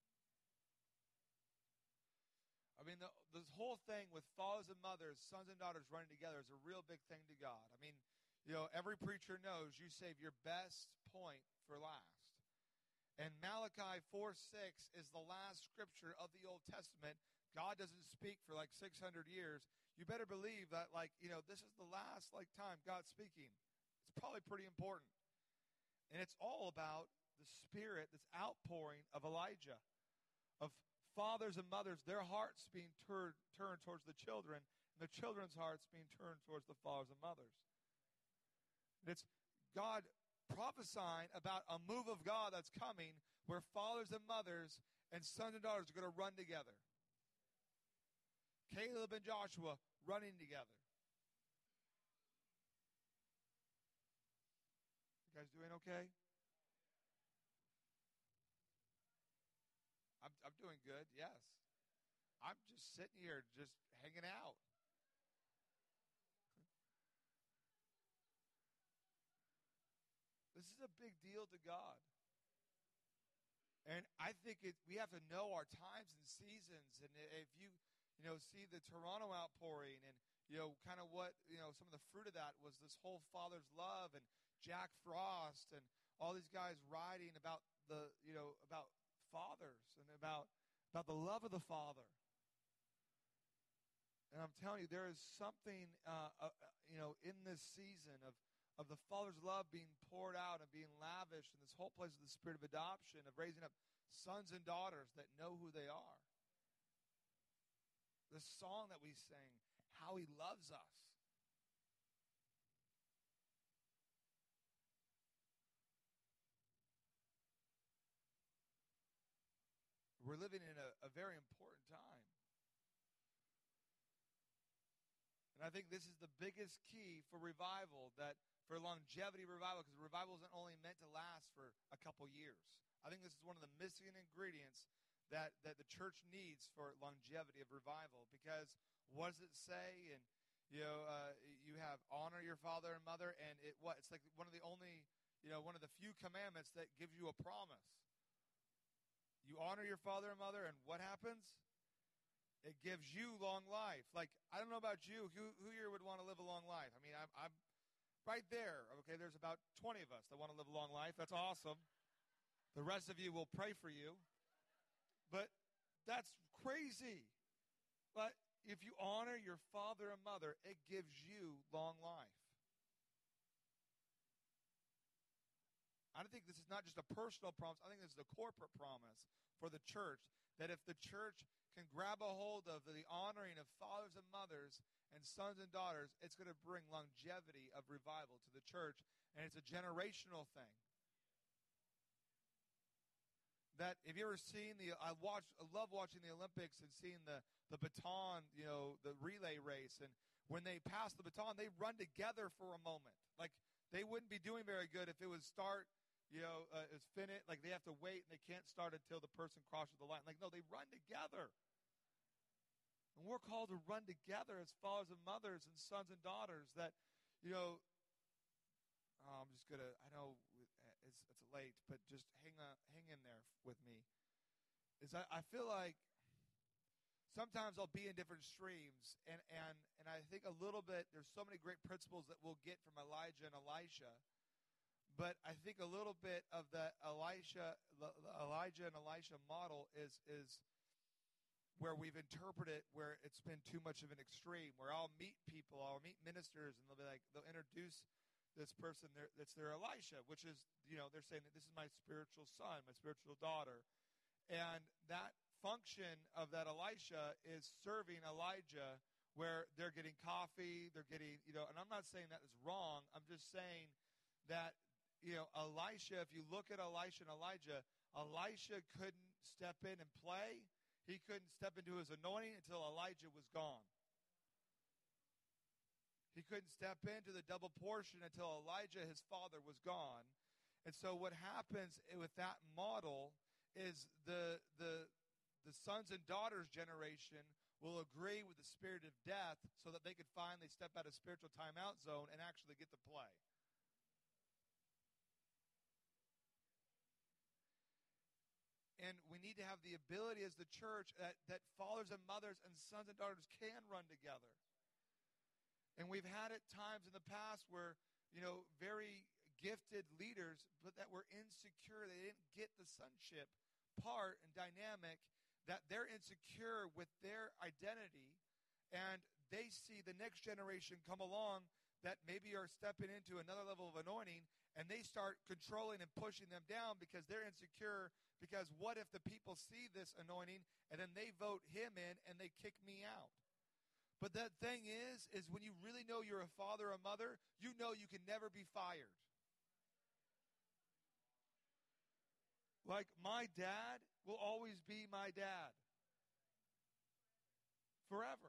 I mean, the, this whole thing with fathers and mothers, sons and daughters running together is a real big thing to God. I mean, you know, every preacher knows you save your best point for last. And Malachi four six is the last scripture of the Old Testament. God doesn't speak for like six hundred years. You better believe that, like, you know, this is the last, like, time God's speaking. It's probably pretty important. And it's all about the spirit that's outpouring of Elijah, of fathers and mothers, their hearts being turned turned towards the children, and the children's hearts being turned towards the fathers and mothers. And it's God prophesying about a move of God that's coming where fathers and mothers and sons and daughters are going to run together. Caleb and Joshua running together. You guys doing okay? I'm I'm doing good, yes. I'm just sitting here just hanging out. This is a big deal to God. And I think it, we have to know our times and seasons. And if you, you know, see the Toronto outpouring and, you know, kind of what, you know, some of the fruit of that was this whole Father's Love and Jack Frost and all these guys writing about the, you know, about fathers and about, about the love of the Father. And I'm telling you, there is something, uh, uh, you know, in this season of, of the Father's love being poured out and being lavished in this whole place of the spirit of adoption, of raising up sons and daughters that know who they are. The song that we sing, How He Loves Us. We're living in a, a very important time. And I think this is the biggest key for revival, that for longevity revival, because revival isn't only meant to last for a couple years. I think this is one of the missing ingredients that, that the church needs for longevity of revival. Because what does it say? And you know, uh, you have honor your father and mother, and it what? It's like one of the only, you know, one of the few commandments that gives you a promise. You honor your father and mother, and what happens? It gives you long life. Like, I don't know about you. Who, who here would want to live a long life? I mean, I'm, I'm right there. Okay, there's about twenty of us that want to live a long life. That's awesome. The rest of you will pray for you. But that's crazy. But if you honor your father and mother, it gives you long life. I don't think this is not just a personal promise. I think this is a corporate promise for the church, that if the church can grab a hold of the honoring of fathers and mothers and sons and daughters, it's going to bring longevity of revival to the church, and it's a generational thing. That if you ever seen the, I watch, I love watching the Olympics and seeing the the baton, you know, the relay race, and when they pass the baton, they run together for a moment. Like, they wouldn't be doing very good if it was start, you know, uh, it's finish. Like, they have to wait, and they can't start until the person crosses the line. Like, no, they run together. And we're called to run together as fathers and mothers and sons and daughters. That, you know, oh, I'm just gonna. I know it's it's late, but just hang on, hang in there with me. Is I, I feel like sometimes I'll be in different streams, and, and, and I think a little bit, there's so many great principles that we'll get from Elijah and Elisha, but I think a little bit of the Elisha, the Elijah and Elisha model is is where we've interpreted where it's been too much of an extreme, where I'll meet people, I'll meet ministers, and they'll be like, they'll introduce this person there, that's their Elisha, which is, you know, they're saying that this is my spiritual son, my spiritual daughter, and that function of that Elisha is serving Elijah, where they're getting coffee, they're getting, you know, and I'm not saying that is wrong. I'm just saying that, you know, Elisha, if you look at Elisha and Elijah, Elisha couldn't step in and play. He couldn't step into his anointing until Elijah was gone. He couldn't step into the double portion until Elijah, his father, was gone. And so what happens with that model is the the the sons and daughters generation will agree with the spirit of death so that they could finally step out of spiritual timeout zone and actually get to play. And we need to have the ability as the church that, that fathers and mothers and sons and daughters can run together. And we've had it times in the past where, you know, very gifted leaders, but that were insecure. They didn't get the sonship part and dynamic, that they're insecure with their identity, and they see the next generation come along that maybe are stepping into another level of anointing, And they start controlling and pushing them down because they're insecure, because what if the people see this anointing and then they vote him in and they kick me out? But the thing is, is when you really know you're a father or mother, you know you can never be fired. Like, my dad will always be my dad. Forever.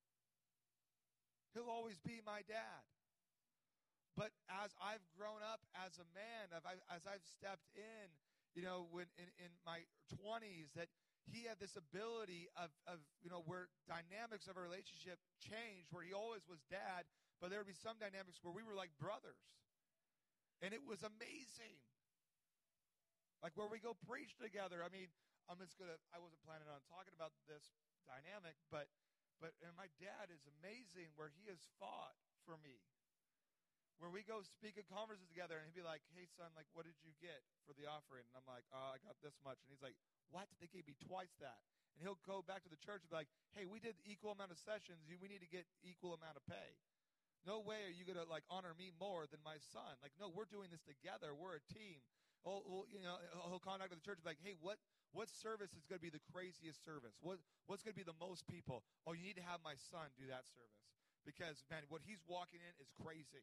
He'll always be my dad. But as I've grown up as a man, as I've stepped in, you know, when in, in my twenties, that he had this ability of, of, you know, where dynamics of a relationship changed, where he always was dad, but there would be some dynamics where we were like brothers. And it was amazing. Like where we go preach together. I mean, I'm just going to, I wasn't planning on talking about this dynamic, but, but and my dad is amazing where he has fought for me. Where we go speak at conferences together, and he'd be like, hey, son, like, what did you get for the offering? And I'm like, oh, I got this much. And he's like, what? They gave me twice that. And he'll go back to the church and be like, hey, we did equal amount of sessions. We need to get equal amount of pay. No way are you going to, like, honor me more than my son. Like, no, we're doing this together. We're a team. Oh, well, you know, he'll contact the church and be like, hey, what, what service is going to be the craziest service? What, what's going to be the most people? Oh, you need to have my son do that service. Because, man, what he's walking in is crazy.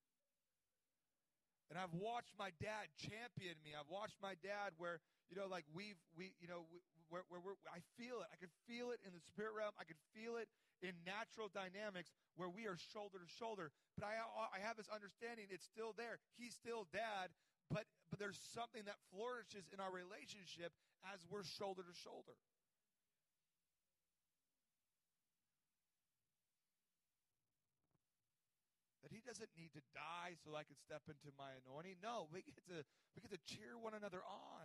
And I've watched my dad champion me. I've watched my dad where, you know, like we've, we, you know, where, where we're, I feel it. I can feel it in the spirit realm. I can feel it in natural dynamics where we are shoulder to shoulder. But I, I have this understanding it's still there. He's still dad, but, but there's something that flourishes in our relationship as we're shoulder to shoulder. That he doesn't need to die so I can step into my anointing. No, we get to we get to cheer one another on.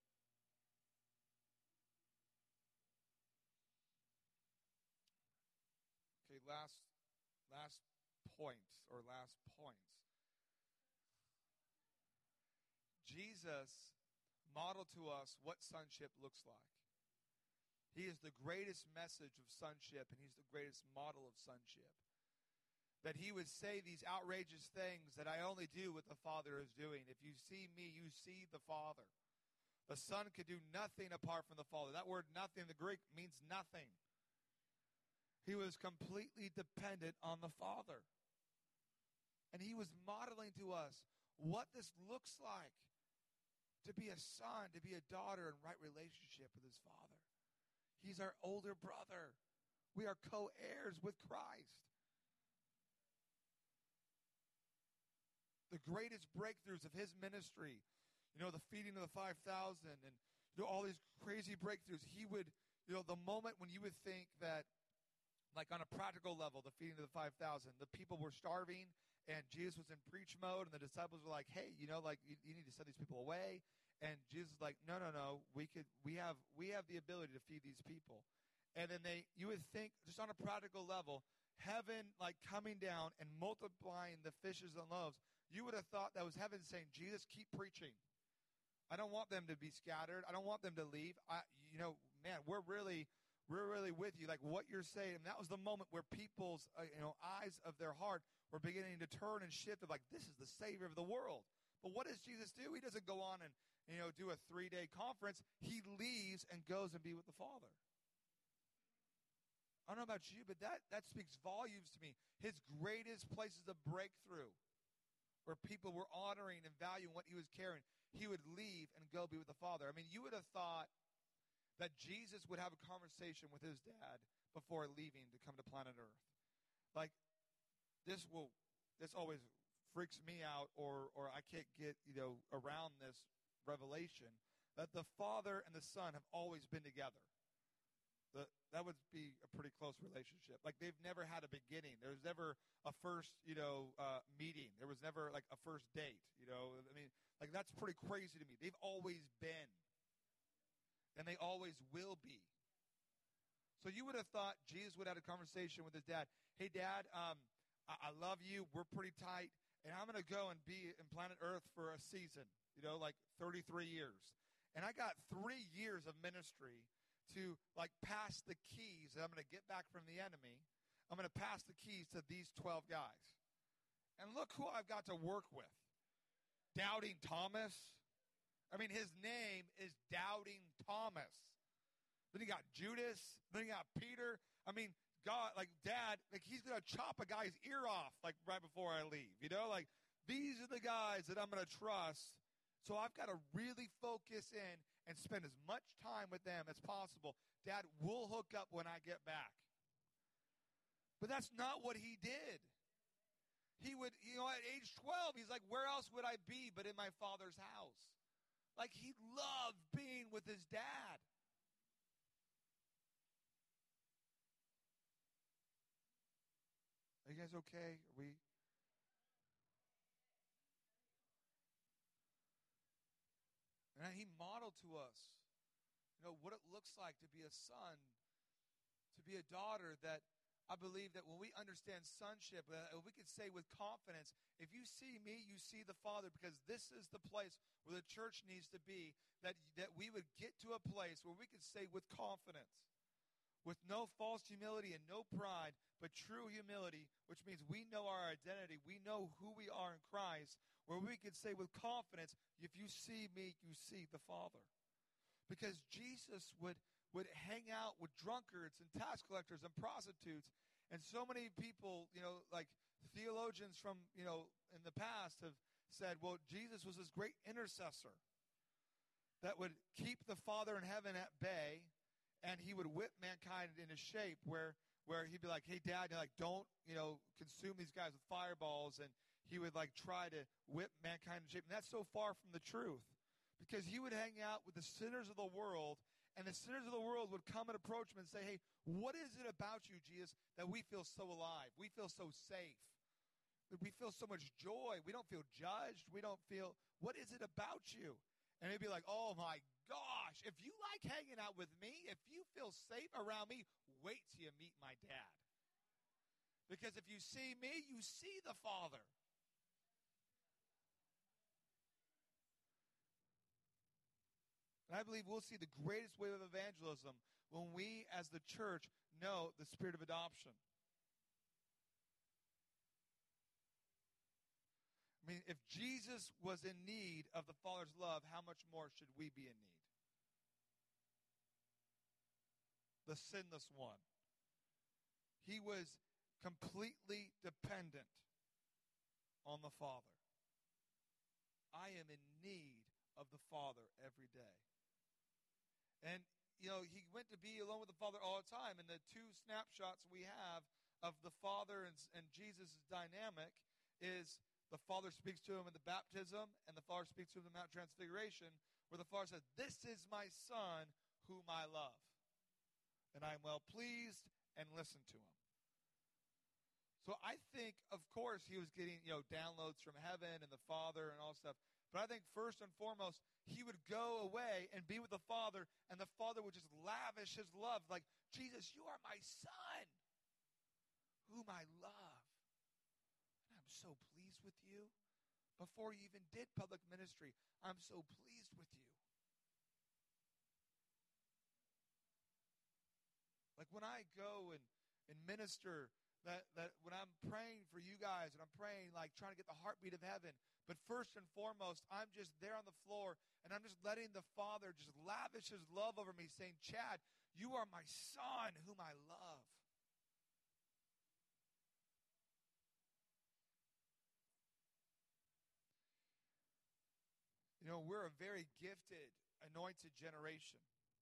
Okay, last last points or last points. Jesus modeled to us what sonship looks like. He is the greatest message of sonship, and he's the greatest model of sonship. That he would say these outrageous things that I only do what the Father is doing. If you see me, you see the Father. The Son could do nothing apart from the Father. That word nothing in the Greek means nothing. He was completely dependent on the Father. And he was modeling to us what this looks like to be a son, to be a daughter in right relationship with his Father. He's our older brother. We are co-heirs with Christ. The greatest breakthroughs of his ministry, you know, the feeding of the five thousand and, you know, all these crazy breakthroughs. He would, you know, the moment when you would think that, like on a practical level, the feeding of the five thousand, the people were starving and Jesus was in preach mode and the disciples were like, hey, you know, like you, you need to send these people away. And Jesus was like, no, no, no, we could, we have, we have the ability to feed these people. And then they, you would think just on a practical level, heaven like coming down and multiplying the fishes and loaves. You would have thought that was heaven saying, Jesus, keep preaching. I don't want them to be scattered. I don't want them to leave. I, you know, man, we're really, we're really with you. Like what you're saying. And that was the moment where people's, uh, you know, eyes of their heart were beginning to turn and shift of like, this is the Savior of the world. But what does Jesus do? He doesn't go on and, you know, do a three-day conference. He leaves and goes and be with the Father. I don't know about you, but that, that speaks volumes to me. His greatest places of breakthrough, where people were honoring and valuing what he was carrying, he would leave and go be with the Father. I mean, you would have thought that Jesus would have a conversation with his dad before leaving to come to planet Earth. Like, this will, this always freaks me out, or or I can't get, you know, around this revelation, that the Father and the Son have always been together. The, that would be a pretty close relationship. Like they've never had a beginning. There was never a first, you know, uh, meeting. There was never like a first date. You know, I mean, like that's pretty crazy to me. They've always been, and they always will be. So you would have thought Jesus would have had a conversation with his dad. Hey, Dad, um, I-, I love you. We're pretty tight, and I'm going to go and be in planet Earth for a season. You know, like thirty-three years, and I got three years of ministry to like pass the keys that I'm going to get back from the enemy. I'm going to pass the keys to these twelve guys. And look who I've got to work with. Doubting Thomas. I mean, his name is Doubting Thomas. Then you got Judas. Then you got Peter. I mean, God, like Dad, like he's going to chop a guy's ear off like right before I leave. You know, like these are the guys that I'm going to trust. So I've got to really focus in and spend as much time with them as possible. Dad, we'll hook up when I get back. But that's not what he did. He would, you know, at age twelve, he's like, where else would I be but in my Father's house? Like he loved being with his dad. Are you guys okay? Are we? And he modeled to us, you know, what it looks like to be a son, to be a daughter. That I believe that when we understand sonship, uh, we could say with confidence, if you see me, you see the Father, because this is the place where the church needs to be, that, that we would get to a place where we could say with confidence, with no false humility and no pride, but true humility, which means we know our identity, we know who we are in Christ, where we could say with confidence, if you see me, you see the Father. Because Jesus would, would hang out with drunkards and tax collectors and prostitutes, and so many people, you know, like theologians from, you know, in the past have said, well, Jesus was this great intercessor that would keep the Father in heaven at bay, and he would whip mankind into shape where where he'd be like, hey, Dad, you're like, don't, you know, consume these guys with fireballs. And he would, like, try to whip mankind into shape. And that's so far from the truth. Because he would hang out with the sinners of the world, and the sinners of the world would come and approach him and say, hey, what is it about you, Jesus, that we feel so alive? We feel so safe. We feel so much joy. We don't feel judged. We don't feel, what is it about you? And he'd be like, oh, my gosh, if you like hanging out with me, if you feel safe around me, wait till you meet my dad. Because if you see me, you see the Father. And I believe we'll see the greatest wave of evangelism when we, as the church, know the spirit of adoption. I mean, if Jesus was in need of the Father's love, how much more should we be in need? The sinless one. He was completely dependent on the Father. I am in need of the Father every day. And, you know, he went to be alone with the Father all the time. And the two snapshots we have of the Father and, and Jesus' dynamic is the Father speaks to him in the baptism, and the Father speaks to him in the Mount Transfiguration, where the Father says, this is my Son whom I love, and I am well pleased, and listen to him. So I think, of course, he was getting, you know, downloads from heaven and the Father and all stuff. But I think first and foremost, he would go away and be with the Father, and the Father would just lavish his love. Like, Jesus, you are my Son, whom I love. And I'm so pleased with you. Before you even did public ministry, I'm so pleased with you. Like when I go and, and minister, that, that when I'm praying for you guys, and I'm praying, like trying to get the heartbeat of heaven, but first and foremost, I'm just there on the floor, and I'm just letting the Father just lavish his love over me, saying, Chad, you are my Son whom I love. You know, we're a very gifted, anointed generation.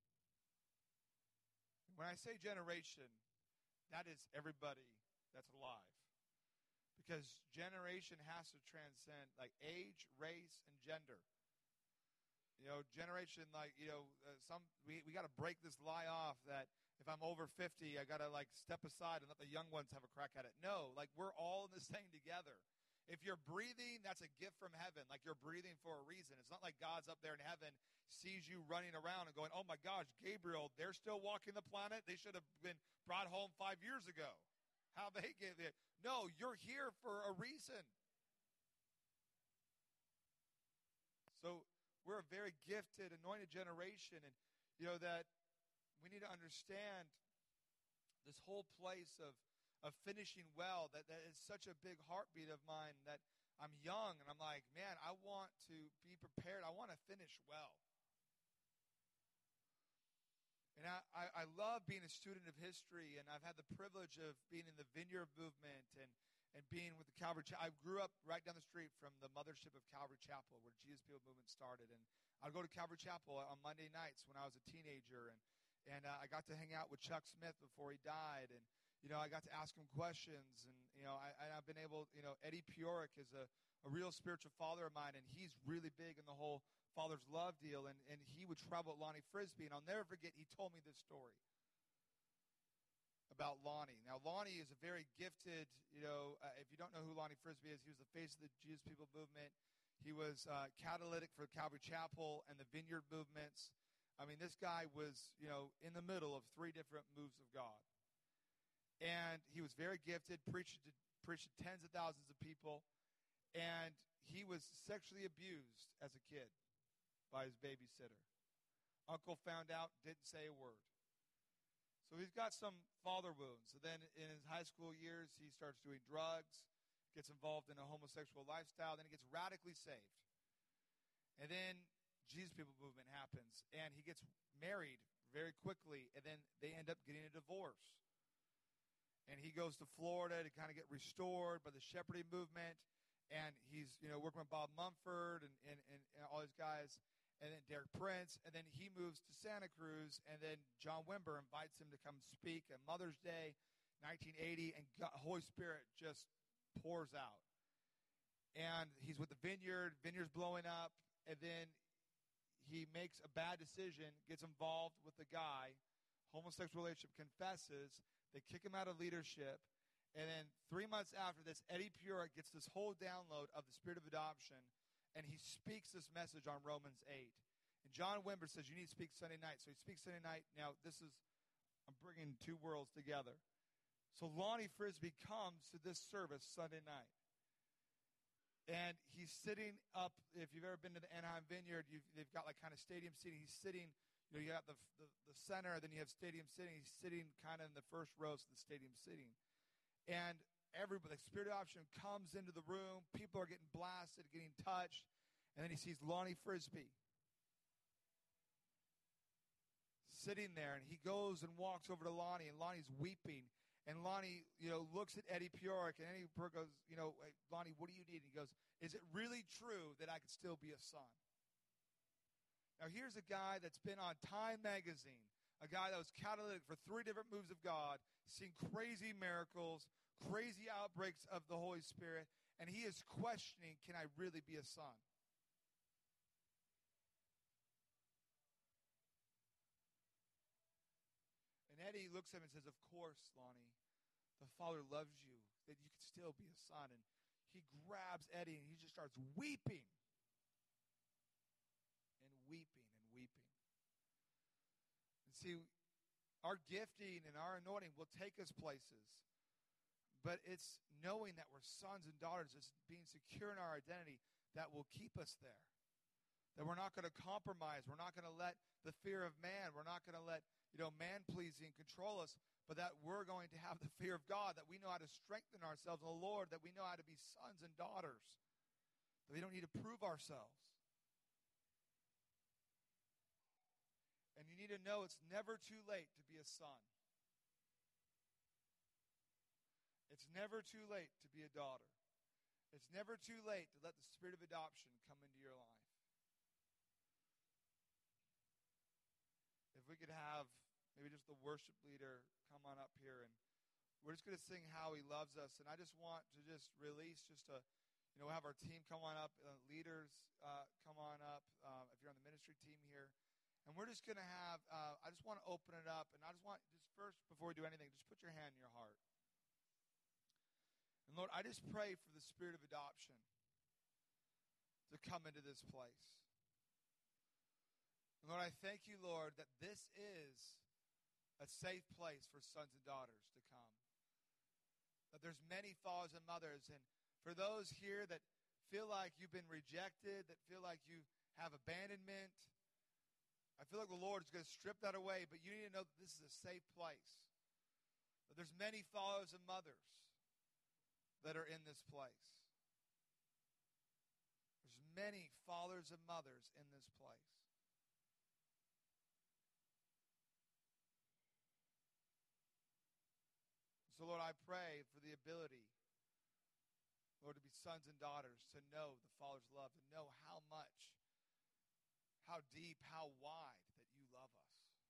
When I say generation, that is everybody that's alive. Because generation has to transcend, like, age, race, and gender. You know, generation, like, you know, uh, some we, we got to break this lie off that if I'm over fifty, I got to, like, step aside and let the young ones have a crack at it. No, like, we're all in this thing together. If you're breathing, that's a gift from heaven. Like, you're breathing for a reason. It's not like God's up there in heaven, sees you running around and going, oh, my gosh, Gabriel, they're still walking the planet. They should have been brought home five years ago. How they get it. No, you're here for a reason. So we're a very gifted, anointed generation. And, you know, that we need to understand this whole place of of finishing well, that, that is such a big heartbeat of mine, that I'm young, and I'm like, man, I want to be prepared. I want to finish well. And I, I, I love being a student of history, and I've had the privilege of being in the Vineyard Movement and, and being with the Calvary Chapel. I grew up right down the street from the mothership of Calvary Chapel, where Jesus People Movement started. And I'd go to Calvary Chapel on Monday nights when I was a teenager, and, and uh, I got to hang out with Chuck Smith before he died, and you know, I got to ask him questions, and, you know, I, I've been able, you know, Eddie Piorik is a, a real spiritual father of mine, and he's really big in the whole Father's Love deal, and, and he would travel with Lonnie Frisbee, and I'll never forget, he told me this story about Lonnie. Now, Lonnie is a very gifted, you know, uh, if you don't know who Lonnie Frisbee is, he was the face of the Jesus People Movement. He was uh, catalytic for Calvary Chapel and the Vineyard movements. I mean, this guy was, you know, in the middle of three different moves of God. And he was very gifted, preached to, preached to tens of thousands of people. And he was sexually abused as a kid by his babysitter. Uncle found out, didn't say a word. So he's got some father wounds. So then in his high school years, he starts doing drugs, gets involved in a homosexual lifestyle, then he gets radically saved. And then Jesus People Movement happens, and he gets married very quickly, and then they end up getting a divorce. And he goes to Florida to kind of get restored by the shepherding movement. And he's, you know, working with Bob Mumford and, and, and, and all these guys. And then Derek Prince. And then he moves to Santa Cruz. And then John Wimber invites him to come speak on Mother's Day, nineteen eighty. And God, Holy Spirit just pours out. And he's with the Vineyard. Vineyard's blowing up. And then he makes a bad decision, gets involved with the guy, homosexual relationship, confesses. They kick him out of leadership. And then three months after this, Eddie Piorik gets this whole download of the spirit of adoption, and he speaks this message on Romans eight. And John Wimber says, you need to speak Sunday night. So he speaks Sunday night. Now, this is, I'm bringing two worlds together. So Lonnie Frisbee comes to this service Sunday night. And he's sitting up, if you've ever been to the Anaheim Vineyard, you've, they've got like kind of stadium seating. He's sitting, you know, you got the, the, the center, then you have stadium sitting. He's sitting kind of in the first rows of the stadium sitting. And everybody, the spirit of adoption comes into the room. People are getting blasted, getting touched. And then he sees Lonnie Frisbee sitting there. And he goes and walks over to Lonnie, and Lonnie's weeping. And Lonnie, you know, looks at Eddie Piorik, and Eddie Piorik goes, you know, hey, Lonnie, what do you need? And he goes, is it really true that I could still be a son? Now, here's a guy that's been on Time magazine, a guy that was catalytic for three different moves of God, seen crazy miracles, crazy outbreaks of the Holy Spirit, and he is questioning, can I really be a son? And Eddie looks at him and says, of course, Lonnie, the Father loves you, that you can still be a son. And he grabs Eddie, and he just starts weeping and weeping and weeping. And see, our gifting and our anointing will take us places, but it's knowing that we're sons and daughters, it's being secure in our identity that will keep us there. That we're not going to compromise. We're not going to let the fear of man, we're not going to let, you know, man-pleasing control us, but that we're going to have the fear of God, that we know how to strengthen ourselves in the Lord, that we know how to be sons and daughters, that we don't need to prove ourselves. And you need to know it's never too late to be a son. It's never too late to be a daughter. It's never too late to let the spirit of adoption come into your life. If we could have maybe just the worship leader come on up here, and we're just going to sing How He Loves Us. And I just want to just release just to, you know, have our team come on up, uh, leaders uh, come on up, uh, if you're on the ministry team here. And we're just going to have, uh, I just want to open it up. And I just want, just first, before we do anything, just put your hand in your heart. And Lord, I just pray for the spirit of adoption to come into this place. And Lord, I thank you, Lord, that this is a safe place for sons and daughters to come. That there's many fathers and mothers, and for those here that feel like you've been rejected, that feel like you have abandonment, I feel like the Lord is going to strip that away, but you need to know that this is a safe place. That there's many fathers and mothers that are in this place. many fathers and mothers in this place. So, Lord, I pray for the ability, Lord, to be sons and daughters, to know the Father's love, to know how much, how deep, how wide that you love us.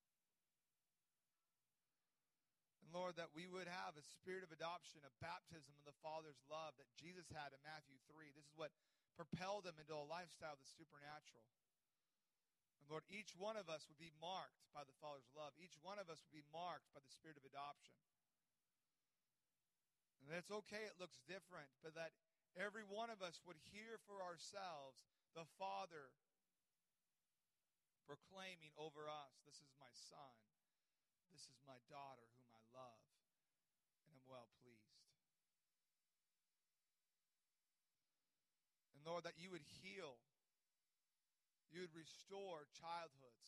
And, Lord, that we would have a spirit of adoption, a baptism of the Father's love that Jesus had in Matthew three. This is what propelled him into a lifestyle that's supernatural. And, Lord, each one of us would be marked by the Father's love. Each one of us would be marked by the spirit of adoption. And it's okay, it looks different, but that every one of us would hear for ourselves the Father proclaiming over us, this is my son, this is my daughter whom I love and am well pleased. And Lord, that you would heal, you would restore childhoods.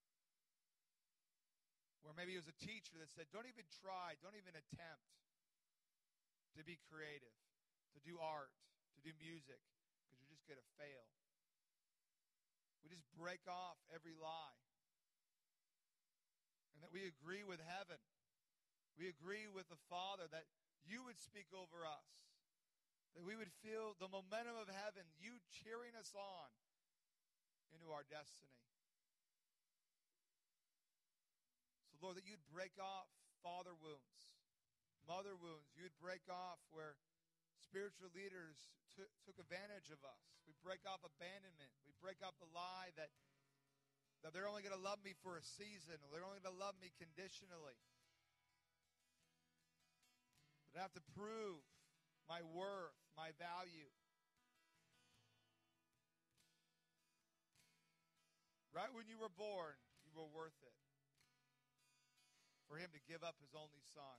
Where maybe it was a teacher that said, don't even try, don't even attempt to be creative, to do art, to do music, because you're just going to fail. We just break off every lie. And that we agree with heaven. We agree with the Father that you would speak over us. That we would feel the momentum of heaven, you cheering us on into our destiny. So, Lord, that you'd break off father wounds, mother wounds. You'd break off where spiritual leaders t- took advantage of us. We break off abandonment. We break off the lie that, that they're only going to love me for a season, or they're only going to love me conditionally. But I have to prove my worth, my value. Right when you were born, you were worth it. For him to give up his only son.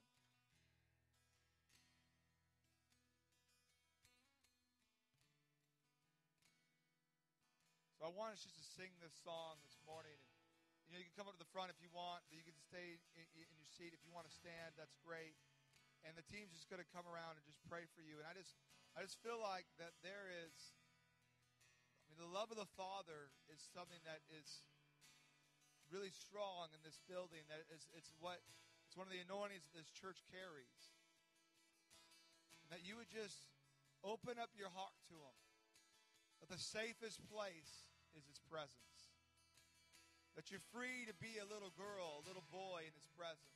So I want us just to sing this song this morning. And, you know, you can come up to the front if you want, but you can stay in, in your seat. If you want to stand, that's great. And the team's just going to come around and just pray for you. And I just, I just feel like that there is, I mean, the love of the Father is something that is really strong in this building. That is, it's what, it's one of the anointings that this church carries. And that you would just open up your heart to Him. That the safest place is His presence. That you're free to be a little girl, a little boy in His presence.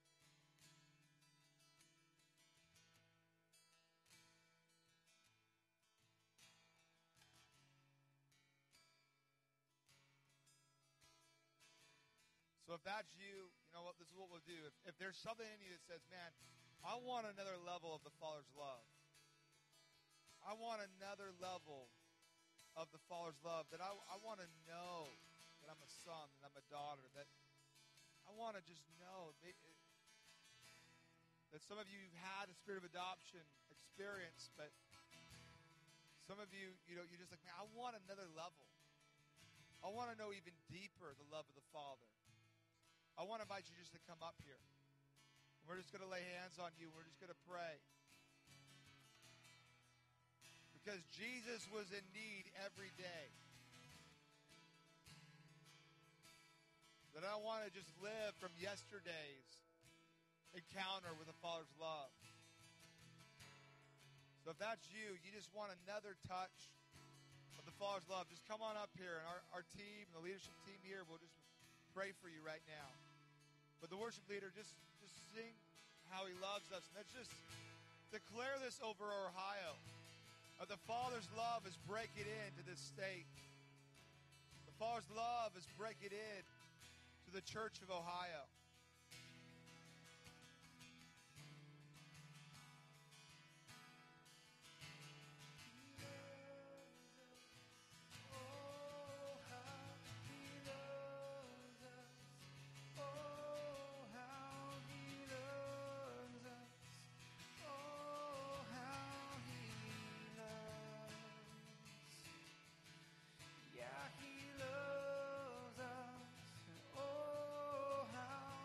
So if that's you, you know what, this is what we'll do. If, if there's something in you that says, man, I want another level of the Father's love. I want another level of the Father's love. That I, I want to know that I'm a son, that I'm a daughter. That I want to just know that, that some of you have had a spirit of adoption experience, but some of you, you know, you're just like, man, I want another level. I want to know even deeper the love of the Father. I want to invite you just to come up here. We're just going to lay hands on you. We're just going to pray. Because Jesus was in need every day. That I want to just live from yesterday's encounter with the Father's love. So if that's you, you just want another touch of the Father's love, just come on up here, and our, our team, the leadership team here, will just pray for you right now. But the worship leader, just, just sing how he loves us. And let's just declare this over Ohio. Uh, the Father's love is breaking into this state. The Father's love is breaking in to the Church of Ohio. Yeah, He loves us. Oh, how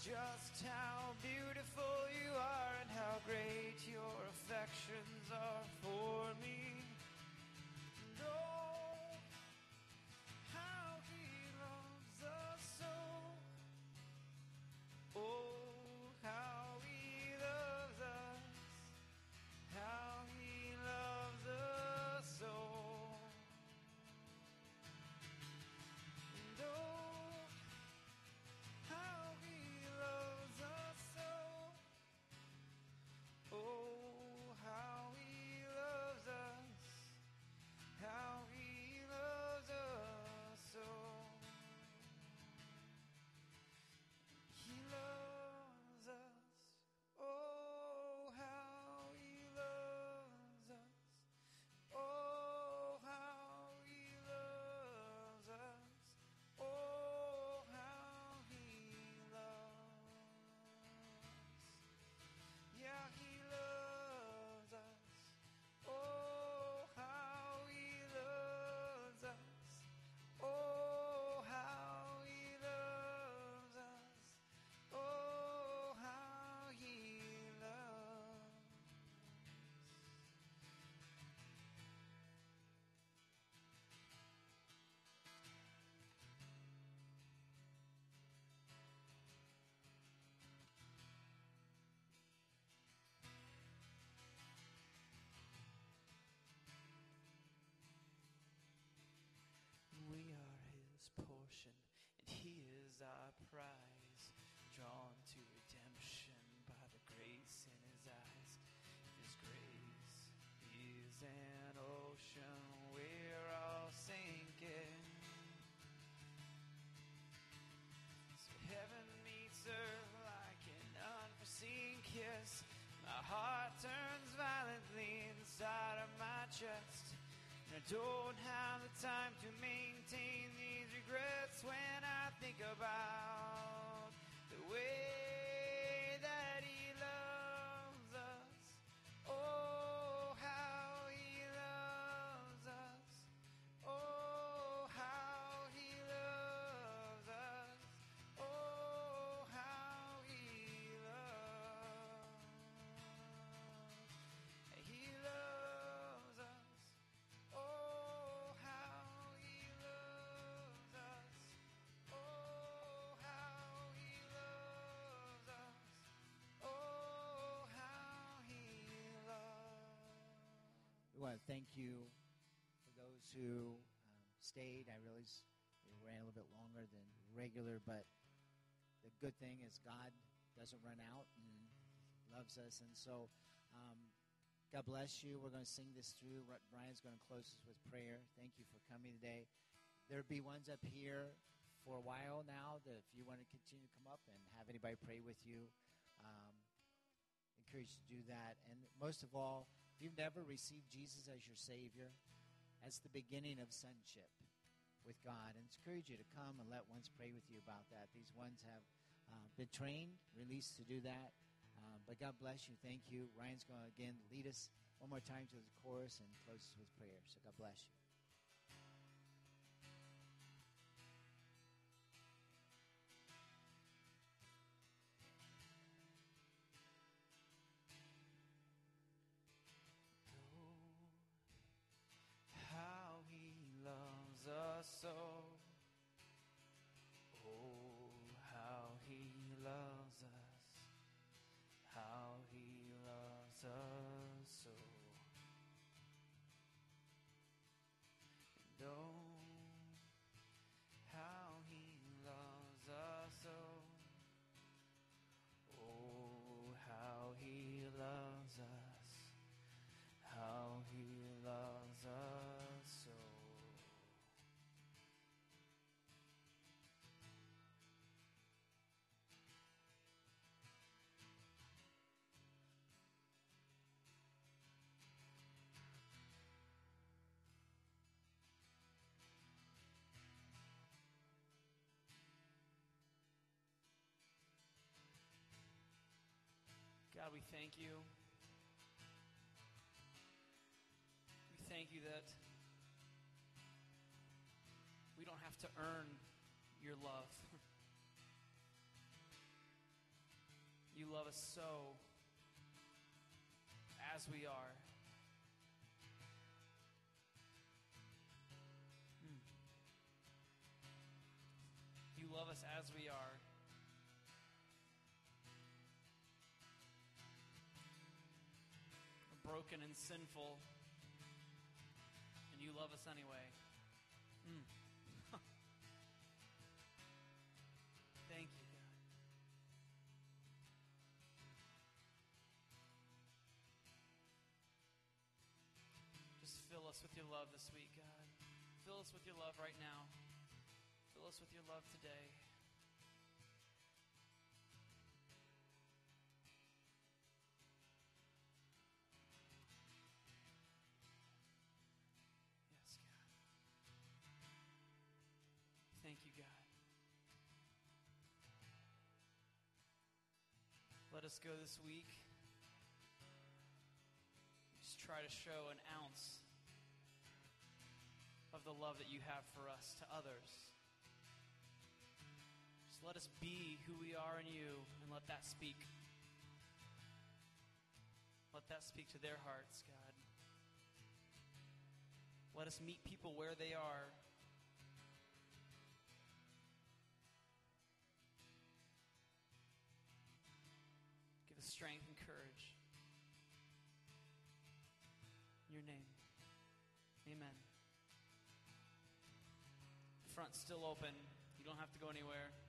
just how beautiful you are and how great your affections are for me. And oh, how he loves us so. Oh, how he loves us, how he loves us so. And oh, how he loves us so. Oh, how he loves us, how he loves us so. He loves us. Oh, how he loves us. Oh, how he loves us. Oh, how he loves. Yeah, he loves us. Oh, how he loves us. Oh, how he loves us. Oh, how he loves. We are his portion, and he is our prize, drawn to redemption by the grace in his eyes. His grace is an ocean, we're all sinking. So heaven meets earth like an unforeseen kiss. My heart turns violently inside of my chest. I don't have the time to maintain these regrets when I think about the way that he loves us. Oh, how he loves us. Oh, how he loves us. Oh, how he loves. He loves us. Oh, how he loves us. Oh, how he loves us. Oh, how he loves. We want to thank you for those who um, stayed. I realize we ran a little bit longer than regular, but the good thing is God doesn't run out and loves us. And so um, God bless you. We're going to sing this through. Brian's going to close us with prayer. Thank you for coming today. There'll be ones up here for a while now that if you want to continue to come up and have anybody pray with you, um, encourage you to do that. And most of all, if you've never received Jesus as your Savior, that's the beginning of sonship with God. And I encourage you to come and let ones pray with you about that. These ones have uh, been trained, released to do that. Um, but God bless you. Thank you. Ryan's going to, again, lead us one more time to the chorus and close us with prayer. So God bless you. How he loves us so. Oh, how he loves us. How he loves us so. And oh, how he loves us so. Oh, how he loves us. How he loves us so. God, we thank you. We thank you that we don't have to earn your love. You love us so as we are. Hmm. You love us as we are. Broken and sinful, and you love us anyway. Mm. Thank you, God. Just fill us with your love this week, God. Fill us with your love right now. Fill us with your love today. Thank you, God. Let us go this week. Just try to show an ounce of the love that you have for us to others. Just let us be who we are in you and let that speak. Let that speak to their hearts, God. Let us meet people where they are. Strength and courage. In your name. Amen. The front's still open. You don't have to go anywhere.